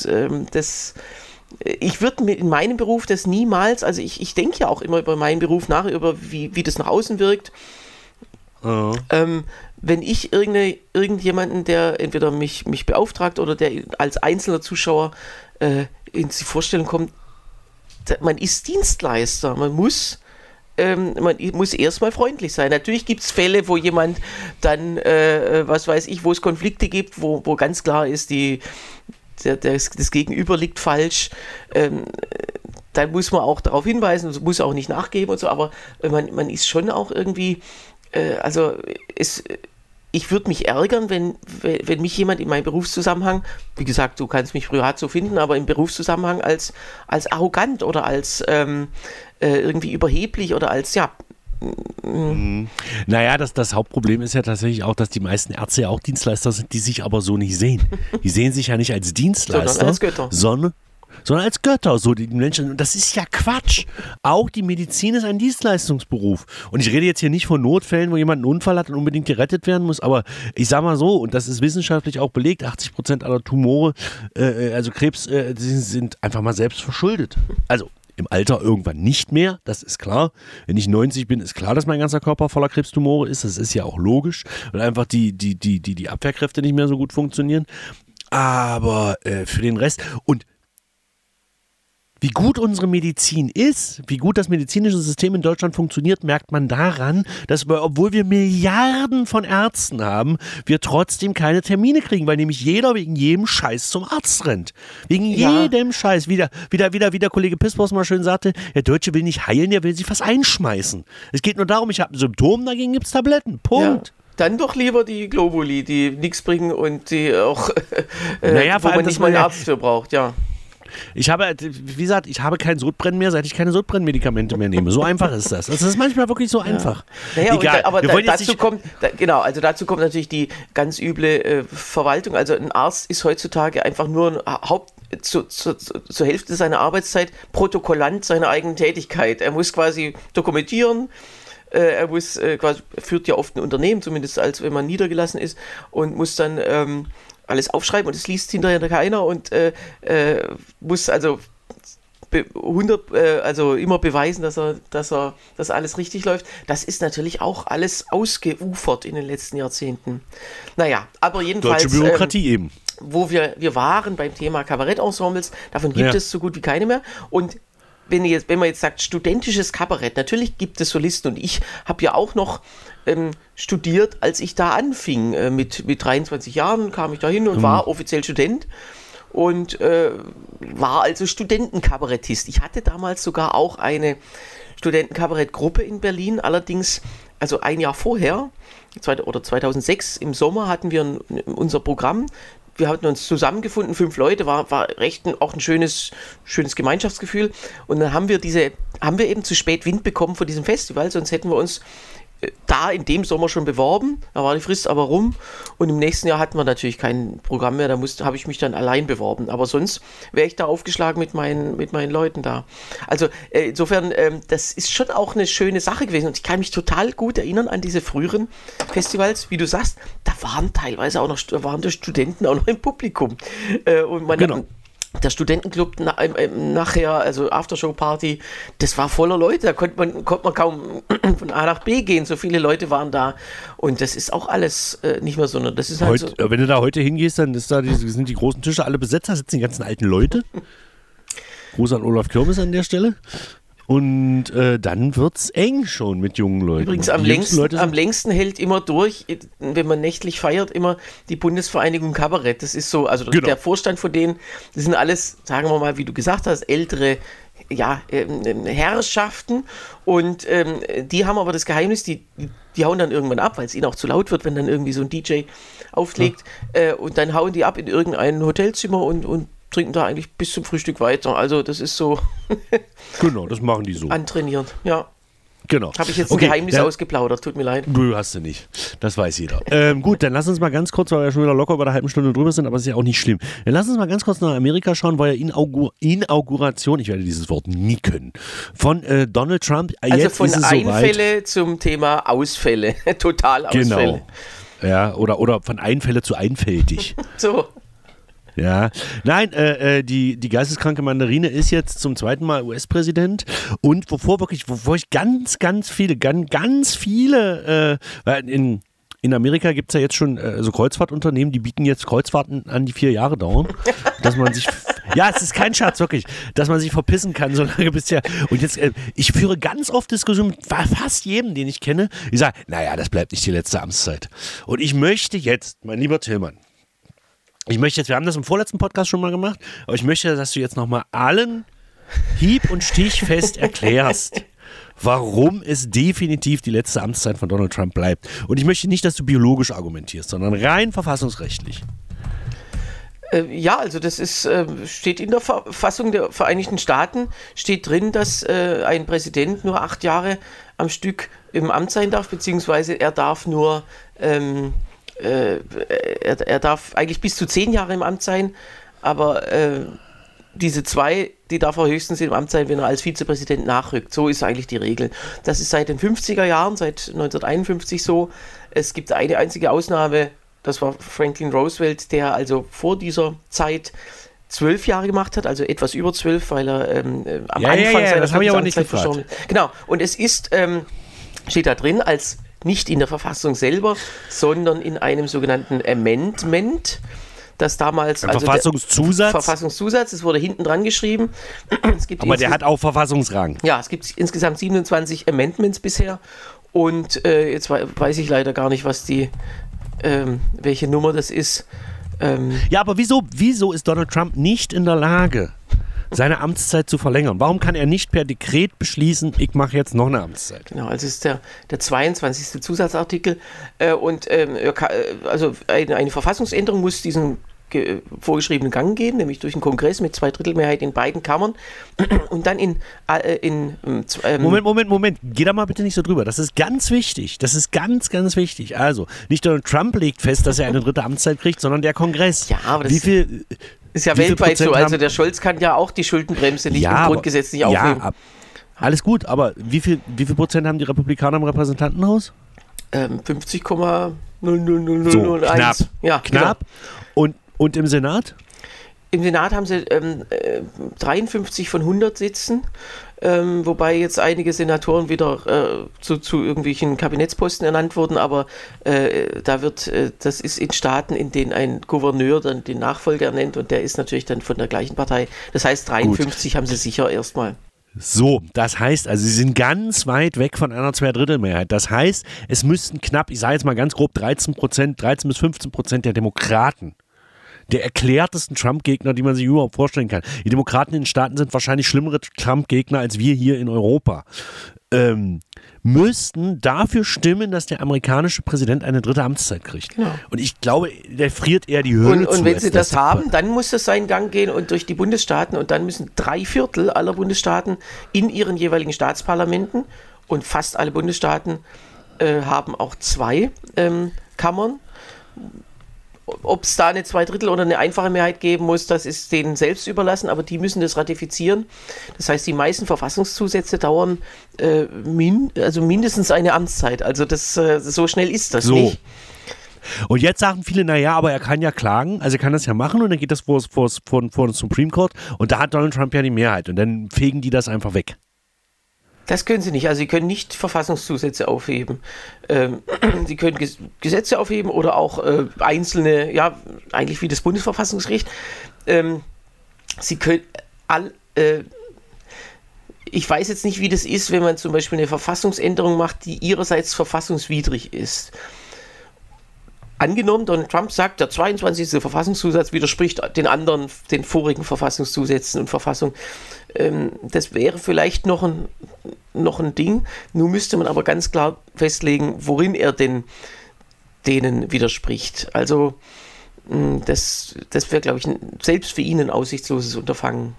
ich würde in meinem Beruf das niemals, also ich denke ja auch immer über meinen Beruf nach, über wie das nach außen wirkt. Oh. Wenn ich irgendjemanden, der entweder mich beauftragt oder der als einzelner Zuschauer in die Vorstellung kommt, man ist Dienstleister, man muss erstmal freundlich sein. Natürlich gibt es Fälle, wo jemand dann, was weiß ich, wo es Konflikte gibt, wo ganz klar ist, das Gegenüber liegt falsch. Dann muss man auch darauf hinweisen, muss auch nicht nachgeben und so, aber man ist schon auch irgendwie ich würde mich ärgern, wenn mich jemand in meinem Berufszusammenhang, wie gesagt, du kannst mich privat so finden, aber im Berufszusammenhang als arrogant oder als irgendwie überheblich oder als, ja. Naja, das Hauptproblem ist ja tatsächlich auch, dass die meisten Ärzte ja auch Dienstleister sind, die sich aber so nicht sehen. Die sehen sich ja nicht als Dienstleister, sondern als Götter. So die Menschen, das ist ja Quatsch. Auch die Medizin ist ein Dienstleistungsberuf. Und ich rede jetzt hier nicht von Notfällen, wo jemand einen Unfall hat und unbedingt gerettet werden muss, aber ich sage mal so, und das ist wissenschaftlich auch belegt, 80% aller Tumore, also Krebs, sind einfach mal selbst verschuldet. Also im Alter irgendwann nicht mehr, das ist klar. Wenn ich 90 bin, ist klar, dass mein ganzer Körper voller Krebstumore ist. Das ist ja auch logisch, weil einfach die Abwehrkräfte nicht mehr so gut funktionieren. Aber für den Rest und wie gut unsere Medizin ist, wie gut das medizinische System in Deutschland funktioniert, merkt man daran, dass wir, obwohl wir Milliarden von Ärzten haben, wir trotzdem keine Termine kriegen, weil nämlich jeder wegen jedem Scheiß zum Arzt rennt. Wegen jedem Scheiß. Wie der Kollege Pispers mal schön sagte, der Deutsche will nicht heilen, der will sich was einschmeißen. Es geht nur darum, ich habe ein Symptom, dagegen gibt es Tabletten. Punkt. Ja. Dann doch lieber die Globuli, die nichts bringen und die auch, wo man nicht mal einen Arzt für braucht, ja. Ich habe kein Sodbrennen mehr, seit ich keine Sodbrennmedikamente mehr nehme. So einfach ist das. Das ist manchmal wirklich so einfach. Naja, egal. Aber dazu kommt natürlich die ganz üble Verwaltung. Also ein Arzt ist heutzutage einfach nur zur Hälfte seiner Arbeitszeit Protokollant seiner eigenen Tätigkeit. Er muss quasi dokumentieren. Er führt ja oft ein Unternehmen, zumindest als wenn man niedergelassen ist, und muss dann alles aufschreiben und es liest hinterher keiner und muss also immer beweisen, dass alles richtig läuft. Das ist natürlich auch alles ausgeufert in den letzten Jahrzehnten. Naja, aber jedenfalls deutsche Bürokratie eben. Wo wir waren beim Thema Kabarettensembles, davon gibt es so gut wie keine mehr. Und wenn man jetzt sagt, studentisches Kabarett, natürlich gibt es Solisten und ich habe ja auch noch studiert, als ich da anfing. Mit 23 Jahren kam ich da hin und war offiziell Student und war also Studentenkabarettist. Ich hatte damals sogar auch eine Studentenkabarettgruppe in Berlin, allerdings also ein Jahr vorher, 2006 im Sommer hatten wir unser Programm. Wir hatten uns zusammengefunden, 5 Leute, war recht auch ein schönes Gemeinschaftsgefühl. Und dann haben wir eben zu spät Wind bekommen von diesem Festival, sonst hätten wir uns da in dem Sommer schon beworben. Da war die Frist aber rum. Und im nächsten Jahr hatten wir natürlich kein Programm mehr, da habe ich mich dann allein beworben. Aber sonst wäre ich da aufgeschlagen mit meinen Leuten da. Also insofern, das ist schon auch eine schöne Sache gewesen. Und ich kann mich total gut erinnern an diese früheren Festivals, wie du sagst, da waren teilweise auch noch die Studenten auch noch im Publikum. Und man der Studentenclub nachher, also Aftershow-Party, das war voller Leute, da konnte man kaum von A nach B gehen, so viele Leute waren da und das ist auch alles nicht mehr so, das ist halt so. Wenn du da heute hingehst, dann sind die großen Tische alle besetzt, da sitzen die ganzen alten Leute. Gruß an Olaf Kirmes an der Stelle. Und dann wird's eng schon mit jungen Leuten. Übrigens am längsten hält immer durch, wenn man nächtlich feiert, immer die Bundesvereinigung Kabarett. Das ist so, also der Vorstand von denen, das sind alles, sagen wir mal, wie du gesagt hast, ältere Herrschaften. Und die haben aber das Geheimnis, die hauen dann irgendwann ab, weil es ihnen auch zu laut wird, wenn dann irgendwie so ein DJ auflegt. Und dann hauen die ab in irgendein Hotelzimmer und trinken da eigentlich bis zum Frühstück weiter. Also das ist so genau, das machen die so. Antrainiert, ja. Genau. Habe ich jetzt ein Geheimnis ausgeplaudert, tut mir leid. Du hast du nicht, das weiß jeder. Gut, dann lass uns mal ganz kurz, weil wir schon wieder locker über eine halbe Stunde drüber sind, aber es ist ja auch nicht schlimm. Dann lass uns mal ganz kurz nach Amerika schauen, weil ja Inauguration, ich werde dieses Wort nie können, von Donald Trump. Also jetzt von ist es Einfälle zum Thema Ausfälle, Totalausfälle. Genau. Ja, oder von Einfälle zu einfältig. So. Ja, nein, die geisteskranke Mandarine ist jetzt zum 2. Mal US-Präsident und wovor ich ganz viele, weil in Amerika gibt es ja jetzt schon so Kreuzfahrtunternehmen, die bieten jetzt Kreuzfahrten an, die 4 Jahre dauern, dass man sich, ja, es ist kein Scherz, wirklich, dass man sich verpissen kann, solange bisher, und jetzt, ich führe ganz oft Diskussionen mit fast jedem, den ich kenne, die sagen, naja, das bleibt nicht die letzte Amtszeit. Und ich möchte jetzt, mein lieber Tillmann, wir haben das im vorletzten Podcast schon mal gemacht, aber ich möchte, dass du jetzt nochmal allen hieb- und stichfest erklärst, warum es definitiv die letzte Amtszeit von Donald Trump bleibt. Und ich möchte nicht, dass du biologisch argumentierst, sondern rein verfassungsrechtlich. Ja, also das ist, steht in der Verfassung der Vereinigten Staaten, steht drin, dass ein Präsident nur 8 Jahre am Stück im Amt sein darf, beziehungsweise er darf nur, er darf eigentlich bis zu 10 Jahre im Amt sein, aber diese 2, die darf er höchstens im Amt sein, wenn er als Vizepräsident nachrückt. So ist eigentlich die Regel. Das ist seit den 50er Jahren, seit 1951 so. Es gibt eine einzige Ausnahme, das war Franklin Roosevelt, der also vor dieser Zeit 12 Jahre gemacht hat, also etwas über 12, weil er am Anfang seiner das habe ich aber nicht gefragt. Genau, und es ist, steht da drin, als nicht in der Verfassung selber, sondern in einem sogenannten Amendment, das damals... Also Verfassungszusatz? Verfassungszusatz, es wurde hinten dran geschrieben. Aber der hat auch Verfassungsrang. Ja, es gibt insgesamt 27 Amendments bisher und jetzt weiß ich leider gar nicht, was welche Nummer das ist. Ja, aber wieso ist Donald Trump nicht in der Lage, seine Amtszeit zu verlängern? Warum kann er nicht per Dekret beschließen, ich mache jetzt noch eine Amtszeit? Genau, also es ist der 22. Zusatzartikel und also eine Verfassungsänderung muss diesen vorgeschriebenen Gang gehen, nämlich durch den Kongress mit 2/3 in beiden Kammern und dann Moment, geh da mal bitte nicht so drüber. Das ist ganz wichtig. Das ist ganz, ganz wichtig. Also, nicht Donald Trump legt fest, dass er eine 3. Amtszeit kriegt, sondern der Kongress. Ja, aber das ist ja weltweit so. Also der Scholz kann ja auch die Schuldenbremse nicht im Grundgesetz nicht aufheben. Ja, alles gut, aber wie viel Prozent haben die Republikaner im Repräsentantenhaus? 50,00001. So, knapp. Ja, knapp. Genau. Und im Senat? Im Senat haben sie 53 von 100 Sitzen, wobei jetzt einige Senatoren wieder zu irgendwelchen Kabinettsposten ernannt wurden, aber das ist in Staaten, in denen ein Gouverneur dann den Nachfolger ernennt und der ist natürlich dann von der gleichen Partei. Das heißt, 53 haben sie sicher erstmal. So, das heißt, also sie sind ganz weit weg von einer 2/3-Mehrheit. Das heißt, es müssten knapp, ich sage jetzt mal ganz grob 13 bis 15% der Demokraten, der erklärtesten Trump-Gegner, die man sich überhaupt vorstellen kann. Die Demokraten in den Staaten sind wahrscheinlich schlimmere Trump-Gegner als wir hier in Europa. Müssten dafür stimmen, dass der amerikanische Präsident eine 3. Amtszeit kriegt. Genau. Und ich glaube, der friert eher die Hölle zu. Und wenn sie das haben, dann muss das seinen Gang gehen und durch die Bundesstaaten und dann müssen 3/4 aller Bundesstaaten in ihren jeweiligen Staatsparlamenten und fast alle Bundesstaaten haben auch 2 Kammern. Ob es da eine 2/3 oder eine einfache Mehrheit geben muss, das ist denen selbst überlassen, aber die müssen das ratifizieren. Das heißt, die meisten Verfassungszusätze dauern mindestens eine Amtszeit. Also so schnell ist das nicht. Und jetzt sagen viele, naja, aber er kann ja klagen, also er kann das ja machen und dann geht das vor den Supreme Court und da hat Donald Trump ja die Mehrheit und dann fegen die das einfach weg. Das können sie nicht. Also sie können nicht Verfassungszusätze aufheben. Sie können Gesetze aufheben oder auch einzelne, ja, eigentlich wie das Bundesverfassungsgericht. Sie können ich weiß jetzt nicht, wie das ist, wenn man zum Beispiel eine Verfassungsänderung macht, die ihrerseits verfassungswidrig ist. Angenommen, Donald Trump sagt, der 22. Verfassungszusatz widerspricht den vorigen Verfassungszusätzen und Verfassung. Das wäre vielleicht noch ein Ding. Nun müsste man aber ganz klar festlegen, worin er denn denen widerspricht. Also das wäre, glaube ich, selbst für ihn ein aussichtsloses Unterfangen.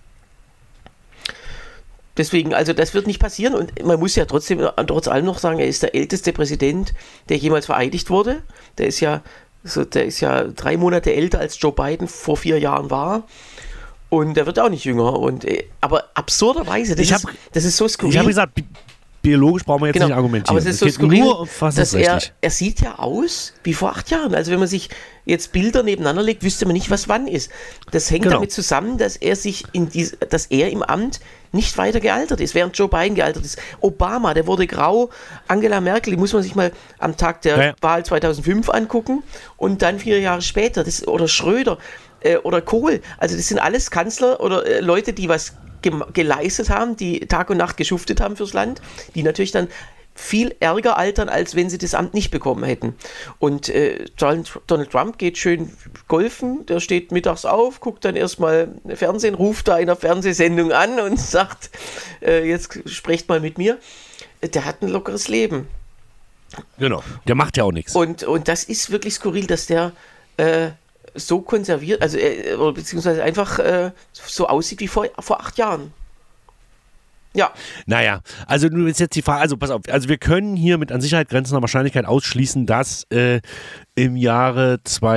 Deswegen, also das wird nicht passieren und man muss ja trotz allem noch sagen, er ist der älteste Präsident, der jemals vereidigt wurde. Der ist ja 3 Monate älter als Joe Biden vor 4 Jahren war und der wird auch nicht jünger. Aber absurderweise, das ist so skurril. Ich habe gesagt, biologisch brauchen wir jetzt nicht argumentieren. Aber es ist so skurril, dass er sieht ja aus wie vor 8 Jahren. Also wenn man sich jetzt Bilder nebeneinander legt, wüsste man nicht, was wann ist. Das hängt damit zusammen, dass er im Amt nicht weiter gealtert ist, während Joe Biden gealtert ist. Obama, der wurde grau. Angela Merkel, die muss man sich mal am Tag der Wahl 2005 angucken und dann 4 Jahre später. Oder Schröder oder Kohl. Also das sind alles Kanzler oder Leute, die was geleistet haben, die Tag und Nacht geschuftet haben fürs Land, die natürlich dann viel ärger altern, als wenn sie das Amt nicht bekommen hätten. Und Donald Trump geht schön golfen, der steht mittags auf, guckt dann erstmal Fernsehen, ruft da in der Fernsehsendung an und sagt, jetzt sprecht mal mit mir. Der hat ein lockeres Leben. Genau, der macht ja auch nichts. Und das ist wirklich skurril, dass der so konserviert, also beziehungsweise einfach so aussieht wie vor 8 Jahren. Ja. Naja, also nun ist jetzt die Frage, also pass auf, also wir können hier mit an Sicherheit grenzender Wahrscheinlichkeit ausschließen, dass im Jahre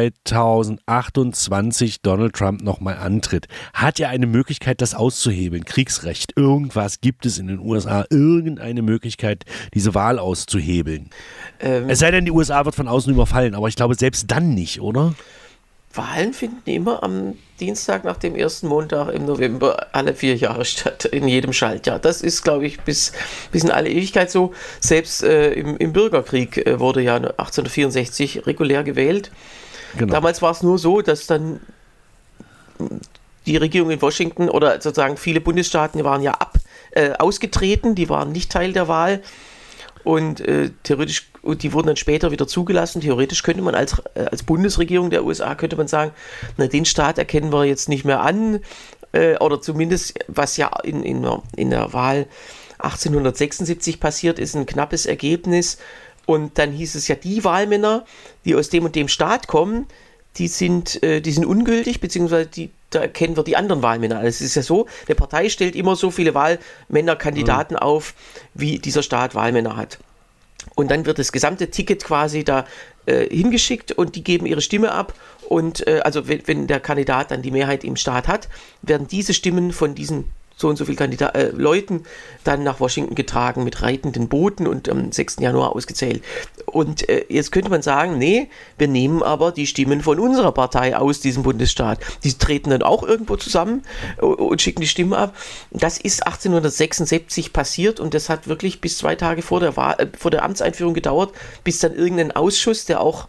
2028 Donald Trump nochmal antritt. Hat er eine Möglichkeit, das auszuhebeln? Kriegsrecht, irgendwas gibt es in den USA, irgendeine Möglichkeit, diese Wahl auszuhebeln? Es sei denn, die USA wird von außen überfallen, aber ich glaube selbst dann nicht, oder? Wahlen finden immer am Dienstag nach dem ersten Montag im November alle 4 Jahre statt, in jedem Schaltjahr. Das ist, glaube ich, bis in alle Ewigkeit so. Selbst im Bürgerkrieg wurde ja 1864 regulär gewählt. Genau. Damals war es nur so, dass dann die Regierung in Washington oder sozusagen viele Bundesstaaten waren ja ausgetreten, die waren nicht Teil der Wahl. Und theoretisch, die wurden dann später wieder zugelassen. Theoretisch könnte man als Bundesregierung der USA könnte man sagen, na, den Staat erkennen wir jetzt nicht mehr an. Oder zumindest, was ja in der Wahl 1876 passiert ist, ein knappes Ergebnis. Und dann hieß es ja, die Wahlmänner, die aus dem und dem Staat kommen, die sind ungültig, beziehungsweise da erkennen wir die anderen Wahlmänner. Also es ist ja so, eine Partei stellt immer so viele Wahlmännerkandidaten auf, wie dieser Staat Wahlmänner hat. Und dann wird das gesamte Ticket quasi da hingeschickt und die geben ihre Stimme ab. Und also wenn der Kandidat dann die Mehrheit im Staat hat, werden diese Stimmen von diesen so und so viele Leuten dann nach Washington getragen mit reitenden Booten und am 6. Januar ausgezählt. Und jetzt könnte man sagen, nee, wir nehmen aber die Stimmen von unserer Partei aus diesem Bundesstaat. Die treten dann auch irgendwo zusammen und schicken die Stimmen ab. Das ist 1876 passiert und das hat wirklich bis 2 Tage vor der Amtseinführung gedauert, bis dann irgendein Ausschuss, der auch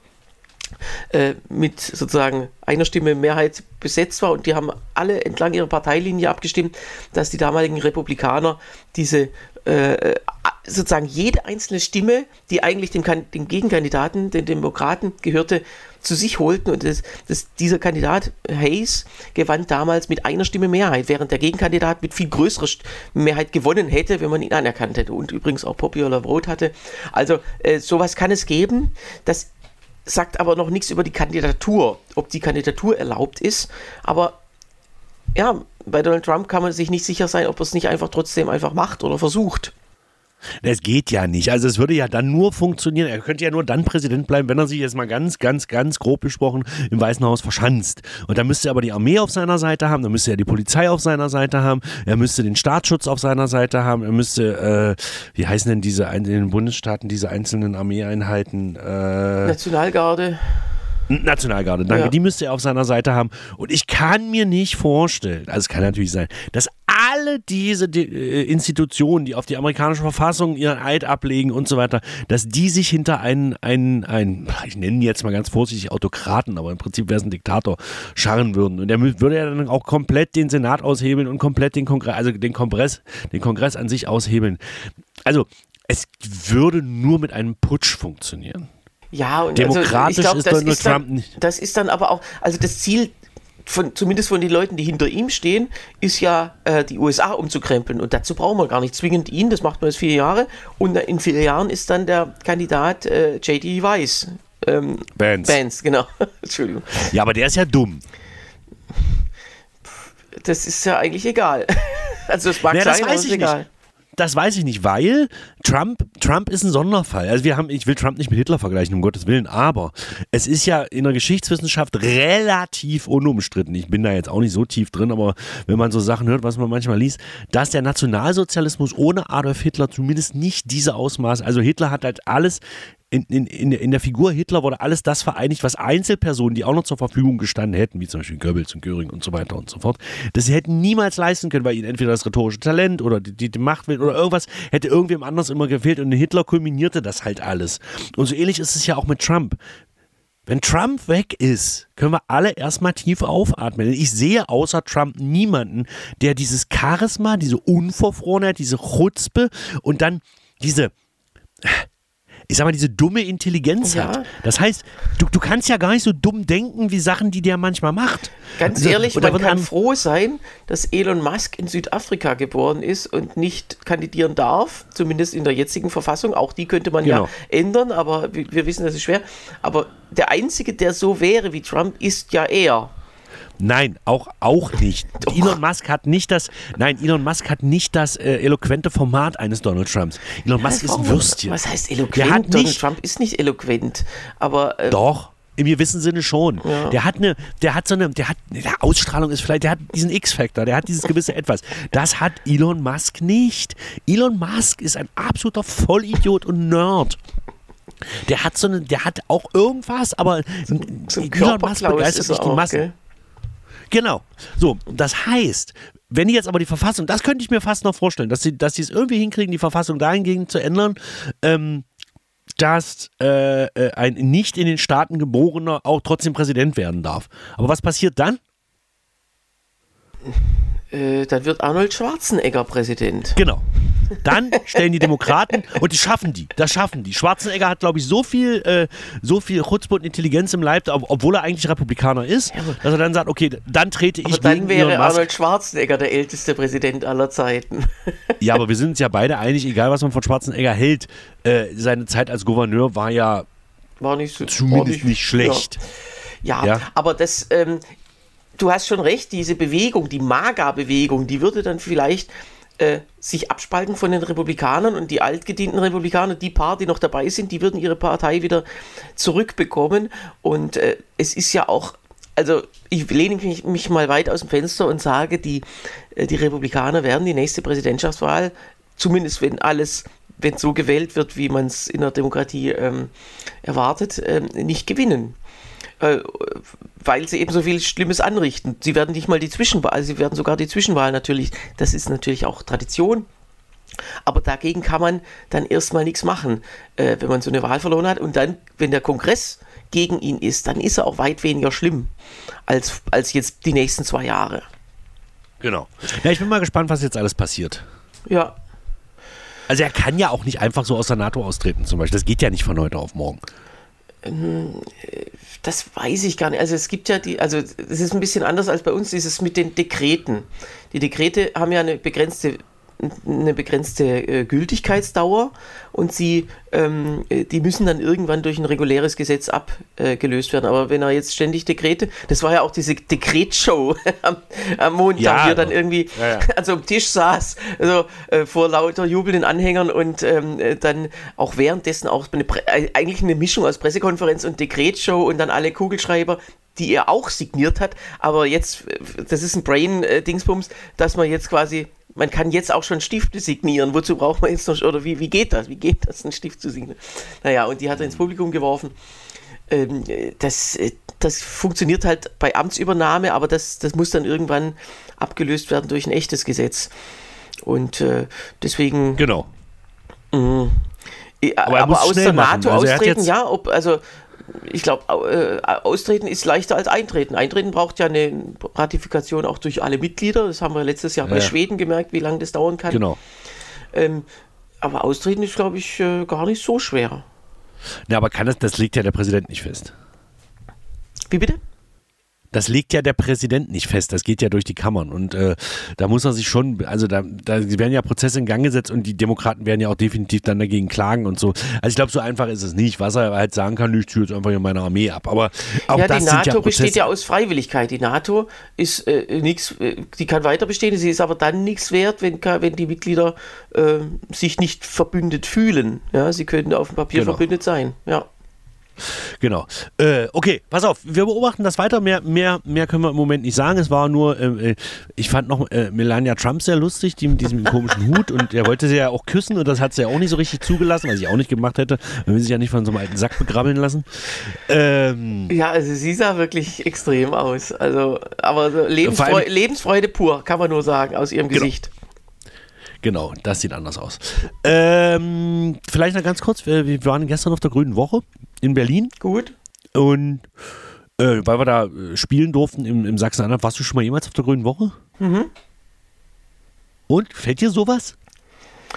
mit sozusagen einer Stimme Mehrheit besetzt war und die haben alle entlang ihrer Parteilinie abgestimmt, dass die damaligen Republikaner diese sozusagen jede einzelne Stimme, die eigentlich dem Gegenkandidaten, den Demokraten gehörte, zu sich holten und dieser Kandidat Hayes gewann damals mit einer Stimme Mehrheit, während der Gegenkandidat mit viel größerer Mehrheit gewonnen hätte, wenn man ihn anerkannt hätte und übrigens auch Popular Vote hatte. Also sowas kann es geben, das sagt aber noch nichts über die Kandidatur, ob die Kandidatur erlaubt ist. Aber ja, bei Donald Trump kann man sich nicht sicher sein, ob er es nicht trotzdem macht oder versucht. Das geht ja nicht. Also es würde ja dann nur funktionieren, er könnte ja nur dann Präsident bleiben, wenn er sich jetzt mal ganz, ganz, ganz grob besprochen im Weißen Haus verschanzt. Und dann müsste er aber die Armee auf seiner Seite haben, dann müsste er die Polizei auf seiner Seite haben, er müsste den Staatsschutz auf seiner Seite haben, er müsste, wie heißen denn in den Bundesstaaten diese einzelnen Armeeeinheiten? Nationalgarde, danke. Ja. Die müsste er auf seiner Seite haben. Und ich kann mir nicht vorstellen, also es kann natürlich sein, dass alle diese Institutionen, die auf die amerikanische Verfassung ihren Eid ablegen und so weiter, dass die sich hinter einen ich nenne ihn jetzt mal ganz vorsichtig Autokraten, aber im Prinzip wäre es ein Diktator, scharren würden. Und der würde ja dann auch komplett den Senat aushebeln und komplett den Kongress an sich aushebeln. Also es würde nur mit einem Putsch funktionieren. Ja, und demokratisch ich glaub, ist Donald Trump nicht. Das ist dann aber auch, also das Ziel, zumindest von den Leuten, die hinter ihm stehen, ist ja, die USA umzukrempeln. Und dazu brauchen wir gar nicht zwingend ihn, das macht man jetzt 4 Jahre. Und in 4 Jahren ist dann der Kandidat J.D. Vance. Vance, genau. Entschuldigung. Ja, aber der ist ja dumm. Das ist ja eigentlich egal. Also es mag sein, aber es ist egal. Nicht. Das weiß ich nicht, weil Trump ist ein Sonderfall. Also ich will Trump nicht mit Hitler vergleichen, um Gottes Willen, aber es ist ja in der Geschichtswissenschaft relativ unumstritten. Ich bin da jetzt auch nicht so tief drin, aber wenn man so Sachen hört, was man manchmal liest, dass der Nationalsozialismus ohne Adolf Hitler zumindest nicht diese Ausmaße, also Hitler hat halt alles in der Figur Hitler wurde alles das vereinigt, was Einzelpersonen, die auch noch zur Verfügung gestanden hätten, wie zum Beispiel Goebbels und Göring und so weiter und so fort, das sie hätten niemals leisten können, weil ihnen entweder das rhetorische Talent oder die Machtwillen oder irgendwas hätte irgendwem anders immer gefehlt und Hitler kulminierte das halt alles. Und so ähnlich ist es ja auch mit Trump. Wenn Trump weg ist, können wir alle erstmal tief aufatmen. Ich sehe außer Trump niemanden, der dieses Charisma, diese Unverfrorenheit, diese Chutzpe und dann diese ich sag mal, diese dumme Intelligenz hat. Das heißt, du kannst ja gar nicht so dumm denken, wie Sachen, die der manchmal macht. Ganz ehrlich, man kann froh sein, dass Elon Musk in Südafrika geboren ist und nicht kandidieren darf, zumindest in der jetzigen Verfassung. Auch die könnte man ja ändern, aber wir wissen, das ist schwer. Aber der Einzige, der so wäre wie Trump, ist ja er. Nein, auch nicht. Elon Musk hat nicht das eloquente Format eines Donald Trumps. Elon Musk ist ein Würstchen. Was heißt eloquent? Donald Trump ist nicht eloquent, aber doch. Im gewissen Sinne schon. Ja. Der hat Ausstrahlung ist vielleicht, der hat diesen X-Factor, der hat dieses gewisse Etwas. Das hat Elon Musk nicht. Elon Musk ist ein absoluter Vollidiot und Nerd. Der hat auch irgendwas, aber Elon Musk begeistert nicht die Masse. Okay. Genau. So, das heißt, wenn die jetzt aber die Verfassung, das könnte ich mir fast noch vorstellen, dass sie es irgendwie hinkriegen, die Verfassung dahingehend zu ändern, dass ein nicht in den Staaten geborener auch trotzdem Präsident werden darf. Aber was passiert dann? Dann wird Arnold Schwarzenegger Präsident. Genau. Dann stellen die Demokraten und das schaffen die. Schwarzenegger hat, glaube ich, so viel Chutzpe und Intelligenz im Leib, obwohl er eigentlich Republikaner ist, dass er dann sagt, okay, dann trete ich gegen Elon Musk. Dann wäre Arnold Schwarzenegger der älteste Präsident aller Zeiten. Ja, aber wir sind uns ja beide einig, egal was man von Schwarzenegger hält, seine Zeit als Gouverneur war ja zumindest nicht schlecht. Ja, aber das... du hast schon recht, diese Bewegung, die MAGA-Bewegung, die würde dann vielleicht sich abspalten von den Republikanern und die altgedienten Republikaner, die paar, die noch dabei sind, die würden ihre Partei wieder zurückbekommen. Und es ist ja auch, also ich lehne mich mal weit aus dem Fenster und sage, die Republikaner werden die nächste Präsidentschaftswahl, zumindest wenn so gewählt wird, wie man es in der Demokratie erwartet, nicht gewinnen. Weil sie eben so viel Schlimmes anrichten. Sie werden nicht mal sie werden sogar die Zwischenwahl natürlich, das ist natürlich auch Tradition, aber dagegen kann man dann erstmal nichts machen, wenn man so eine Wahl verloren hat. Und dann, wenn der Kongress gegen ihn ist, dann ist er auch weit weniger schlimm als jetzt die nächsten 2 Jahre. Genau. Ja, ich bin mal gespannt, was jetzt alles passiert. Ja. Also er kann ja auch nicht einfach so aus der NATO austreten zum Beispiel. Das geht ja nicht von heute auf morgen. Das weiß ich gar nicht. Also es gibt ja es ist ein bisschen anders als bei uns, dieses mit den Dekreten. Die Dekrete haben ja eine begrenzte Gültigkeitsdauer und die müssen dann irgendwann durch ein reguläres Gesetz abgelöst werden. Aber wenn er jetzt ständig Dekrete, das war ja auch diese Dekretshow am Montag, hier dann irgendwie also am Tisch saß, also vor lauter jubelnden Anhängern und dann auch währenddessen auch eigentlich eine Mischung aus Pressekonferenz und Dekretshow und dann alle Kugelschreiber, die er auch signiert hat. Aber jetzt, das ist ein Brain-Dingsbums, dass man jetzt quasi man kann jetzt auch schon Stifte signieren. Wozu braucht man jetzt noch, oder wie geht das? Wie geht das, einen Stift zu signieren? Naja, und die hat er ins Publikum geworfen. Das funktioniert halt bei Amtsübernahme, aber das muss dann irgendwann abgelöst werden durch ein echtes Gesetz. Und deswegen... Genau. Aber aus der NATO austreten, ich glaube, austreten ist leichter als eintreten. Eintreten braucht ja eine Ratifikation auch durch alle Mitglieder. Das haben wir letztes Jahr bei Schweden gemerkt, wie lange das dauern kann. Genau. Aber austreten ist, glaube ich, gar nicht so schwer. Ja, aber das legt ja der Präsident nicht fest. Wie bitte? Das legt ja der Präsident nicht fest, das geht ja durch die Kammern und da muss er sich schon, also da werden ja Prozesse in Gang gesetzt und die Demokraten werden ja auch definitiv dann dagegen klagen und so. Also ich glaube, so einfach ist es nicht. Was er halt sagen kann, ich ziehe jetzt einfach hier meine Armee ab, aber auch ja, das die NATO besteht ja aus Freiwilligkeit. Die NATO ist nichts, die kann weiter bestehen, sie ist aber dann nichts wert, wenn die Mitglieder sich nicht verbündet fühlen. Ja, sie können auf dem Papier verbündet sein, ja. Genau. Okay, pass auf, wir beobachten das weiter. Mehr können wir im Moment nicht sagen. Es war nur, ich fand noch Melania Trump sehr lustig, die mit diesem komischen Hut und er wollte sie ja auch küssen und das hat sie ja auch nicht so richtig zugelassen, was ich auch nicht gemacht hätte. Man will sich ja nicht von so einem alten Sack begrabbeln lassen. Ja, also sie sah wirklich extrem aus. Also, aber Lebensfreude pur, kann man nur sagen, aus ihrem Gesicht. Genau, das sieht anders aus. Vielleicht noch ganz kurz, wir waren gestern auf der Grünen Woche in Berlin. Gut. Und weil wir da spielen durften im Sachsen-Anhalt, warst du schon mal jemals auf der Grünen Woche? Mhm. Und, fällt dir sowas?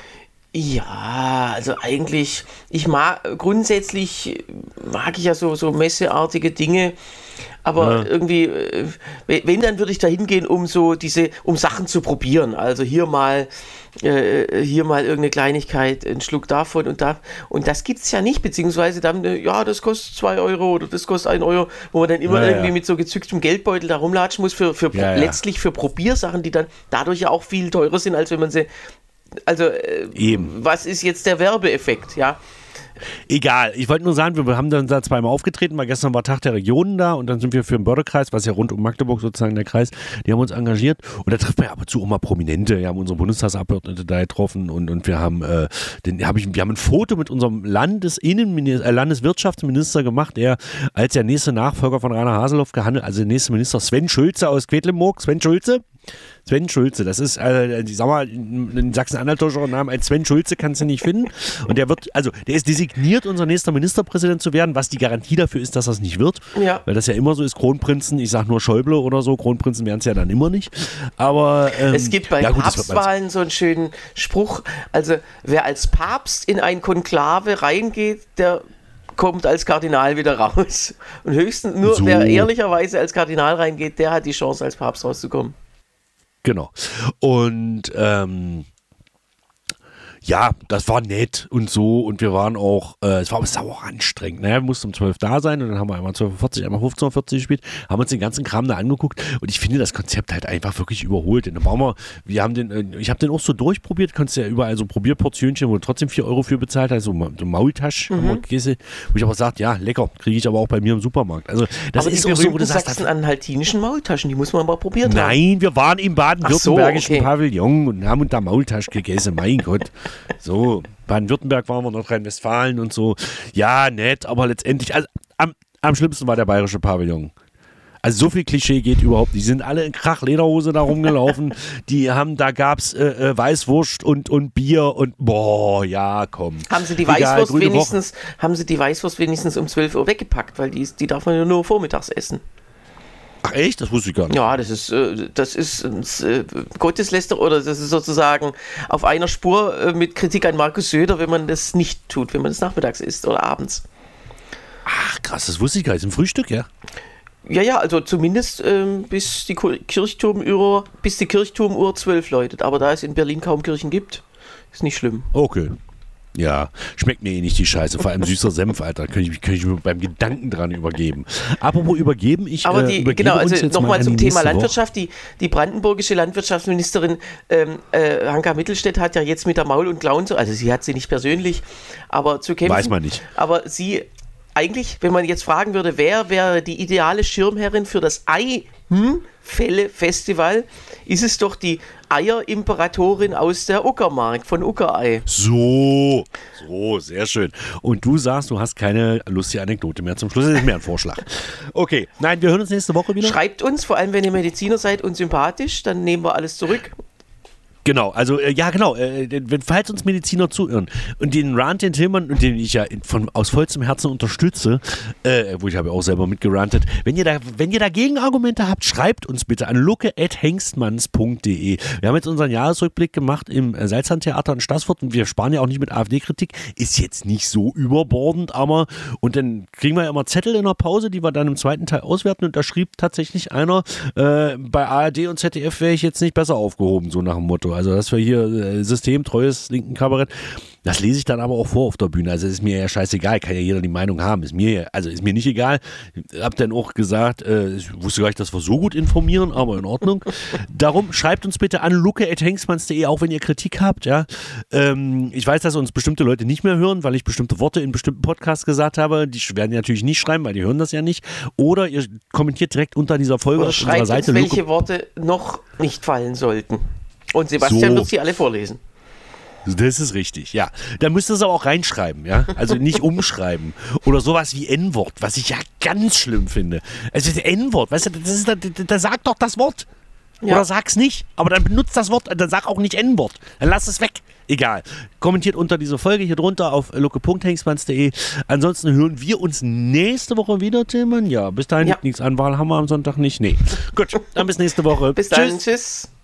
Ja, also eigentlich, grundsätzlich mag ich ja so messeartige Dinge, aber irgendwie, wenn, dann würde ich da hingehen, um Sachen zu probieren. Also hier mal irgendeine Kleinigkeit, einen Schluck davon und da. Und das gibt's ja nicht, beziehungsweise dann, das kostet 2 Euro oder das kostet 1 Euro, wo man dann immer irgendwie mit so gezücktem Geldbeutel da rumlatschen muss letztlich für Probiersachen, die dann dadurch ja auch viel teurer sind, als wenn man sie. Also, was ist jetzt der Werbeeffekt, ja? Egal, ich wollte nur sagen, wir haben dann da zweimal aufgetreten, weil gestern war Tag der Regionen da und dann sind wir für den Börderkreis, was ja rund um Magdeburg sozusagen der Kreis, die haben uns engagiert und da trifft man ja ab und zu auch mal Prominente, wir haben unsere Bundestagsabgeordnete da getroffen und wir haben wir haben ein Foto mit unserem Landeswirtschaftsminister gemacht, der als der nächste Nachfolger von Rainer Haseloff gehandelt, also der nächste Minister Sven Schulze aus Quedlinburg, Sven Schulze, das ist, ich sag mal, in Sachsen-Anhalt deutscher Namen als Sven Schulze kannst du nicht finden. Und der ist designiert, unser nächster Ministerpräsident zu werden, was die Garantie dafür ist, dass das nicht wird. Ja. Weil das ja immer so ist, Kronprinzen, ich sag nur Schäuble oder so, Kronprinzen werden es ja dann immer nicht. Aber es gibt bei Papstwahlen so einen schönen Spruch, also wer als Papst in ein Konklave reingeht, der kommt als Kardinal wieder raus. Und höchstens nur wer ehrlicherweise als Kardinal reingeht, der hat die Chance, als Papst rauszukommen. Genau. Und ja, das war nett und so und wir waren auch, es war aber auch anstrengend, ne? Wir mussten um 12 da sein und dann haben wir einmal 12:40, einmal 15:40 gespielt, haben uns den ganzen Kram da angeguckt und ich finde das Konzept halt einfach wirklich überholt. Denn dann ich habe den auch so durchprobiert, kannst ja überall so Probierportionchen, wo du trotzdem 4 Euro für bezahlt hast, so Maultasch, Käse, wo ich aber sagt, ja, lecker, kriege ich aber auch bei mir im Supermarkt. Also das aber ist die auch so, wo du sagst, sachsen-anhaltinischen Maultaschen, die muss man mal probiert haben. Nein, wir waren im baden-württembergischen Pavillon und haben uns da Maultasch gegessen, mein Gott. So, Baden-Württemberg waren wir, Nordrhein-Westfalen und so. Ja, nett, aber letztendlich, also am schlimmsten war der bayerische Pavillon. Also so viel Klischee geht überhaupt nicht. Die sind alle in Krach-Lederhose da rumgelaufen. Da gab es Weißwurst und Bier und boah, ja, komm. Haben sie die Weißwurst wenigstens um 12 Uhr weggepackt, weil die darf man ja nur vormittags essen. Ach echt? Das wusste ich gar nicht. Ja, das ist Gottesläster oder das ist sozusagen auf einer Spur mit Kritik an Markus Söder, wenn man das nicht tut, wenn man das nachmittags isst oder abends. Ach krass, das wusste ich gar nicht. Im Frühstück, ja? Ja, also zumindest bis die Kirchturmuhr 12 läutet. Aber da es in Berlin kaum Kirchen gibt, ist nicht schlimm. Okay. Ja, schmeckt mir eh nicht die Scheiße. Vor allem süßer Senf, Alter. Könnte ich mir beim Gedanken dran übergeben. Apropos übergeben, nochmal zum Thema Landwirtschaft. Die brandenburgische Landwirtschaftsministerin Hanka Mittelstädt hat ja jetzt mit der Maul- und Klauen, also sie hat sie nicht persönlich, aber zu kämpfen. Weiß man nicht. Aber sie, eigentlich, wenn man jetzt fragen würde, wer wäre die ideale Schirmherrin für das Fälle-Festival, ist es doch die Eierimperatorin aus der Uckermark, von Uckerei. So, sehr schön. Und du sagst, du hast keine lustige Anekdote mehr zum Schluss. Das ist mehr ein Vorschlag. Okay, nein, wir hören uns nächste Woche wieder. Schreibt uns, vor allem wenn ihr Mediziner seid und sympathisch, dann nehmen wir alles zurück. Genau, also falls uns Mediziner zuhören und den Rant, den Tillmann, den ich ja aus vollstem Herzen unterstütze, wo ich habe auch selber mitgerantet, wenn ihr da Gegenargumente habt, schreibt uns bitte an lucke@hengstmanns.de. Wir haben jetzt unseren Jahresrückblick gemacht im Salzhandtheater in Staßfurt und wir sparen ja auch nicht mit AfD-Kritik, ist jetzt nicht so überbordend, aber und dann kriegen wir ja immer Zettel in der Pause, die wir dann im zweiten Teil auswerten und da schrieb tatsächlich einer, bei ARD und ZDF wäre ich jetzt nicht besser aufgehoben, so nach dem Motto. Also das war hier systemtreues linken Kabarett. Das lese ich dann aber auch vor auf der Bühne. Also ist mir ja scheißegal, kann ja jeder die Meinung haben. Ist mir nicht egal. Hab dann auch gesagt, ich wusste gar nicht, dass wir so gut informieren, aber in Ordnung. Darum schreibt uns bitte an lucke@hengstmanns.de, auch wenn ihr Kritik habt. Ja. Ich weiß, dass uns bestimmte Leute nicht mehr hören, weil ich bestimmte Worte in bestimmten Podcasts gesagt habe. Die werden natürlich nicht schreiben, weil die hören das ja nicht. Oder ihr kommentiert direkt unter dieser Folge auf unserer Seite. Uns, welche Worte noch nicht fallen sollten. Und Sebastian wird sie alle vorlesen. Das ist richtig, ja. Da müsst ihr es aber auch reinschreiben, ja. Also nicht umschreiben. Oder sowas wie N-Wort, was ich ja ganz schlimm finde. Also das N-Wort, weißt du, da sag doch das Wort. Ja. Oder sag's nicht. Aber dann benutzt das Wort, dann sag auch nicht N-Wort. Dann lass es weg. Egal. Kommentiert unter dieser Folge hier drunter auf lucke.hengstmanns.de. Ansonsten hören wir uns nächste Woche wieder, Tillmann. Ja, bis dahin liegt nichts an. Wahl haben wir am Sonntag nicht. Nee. Gut, dann bis nächste Woche. Bis dann. Tschüss.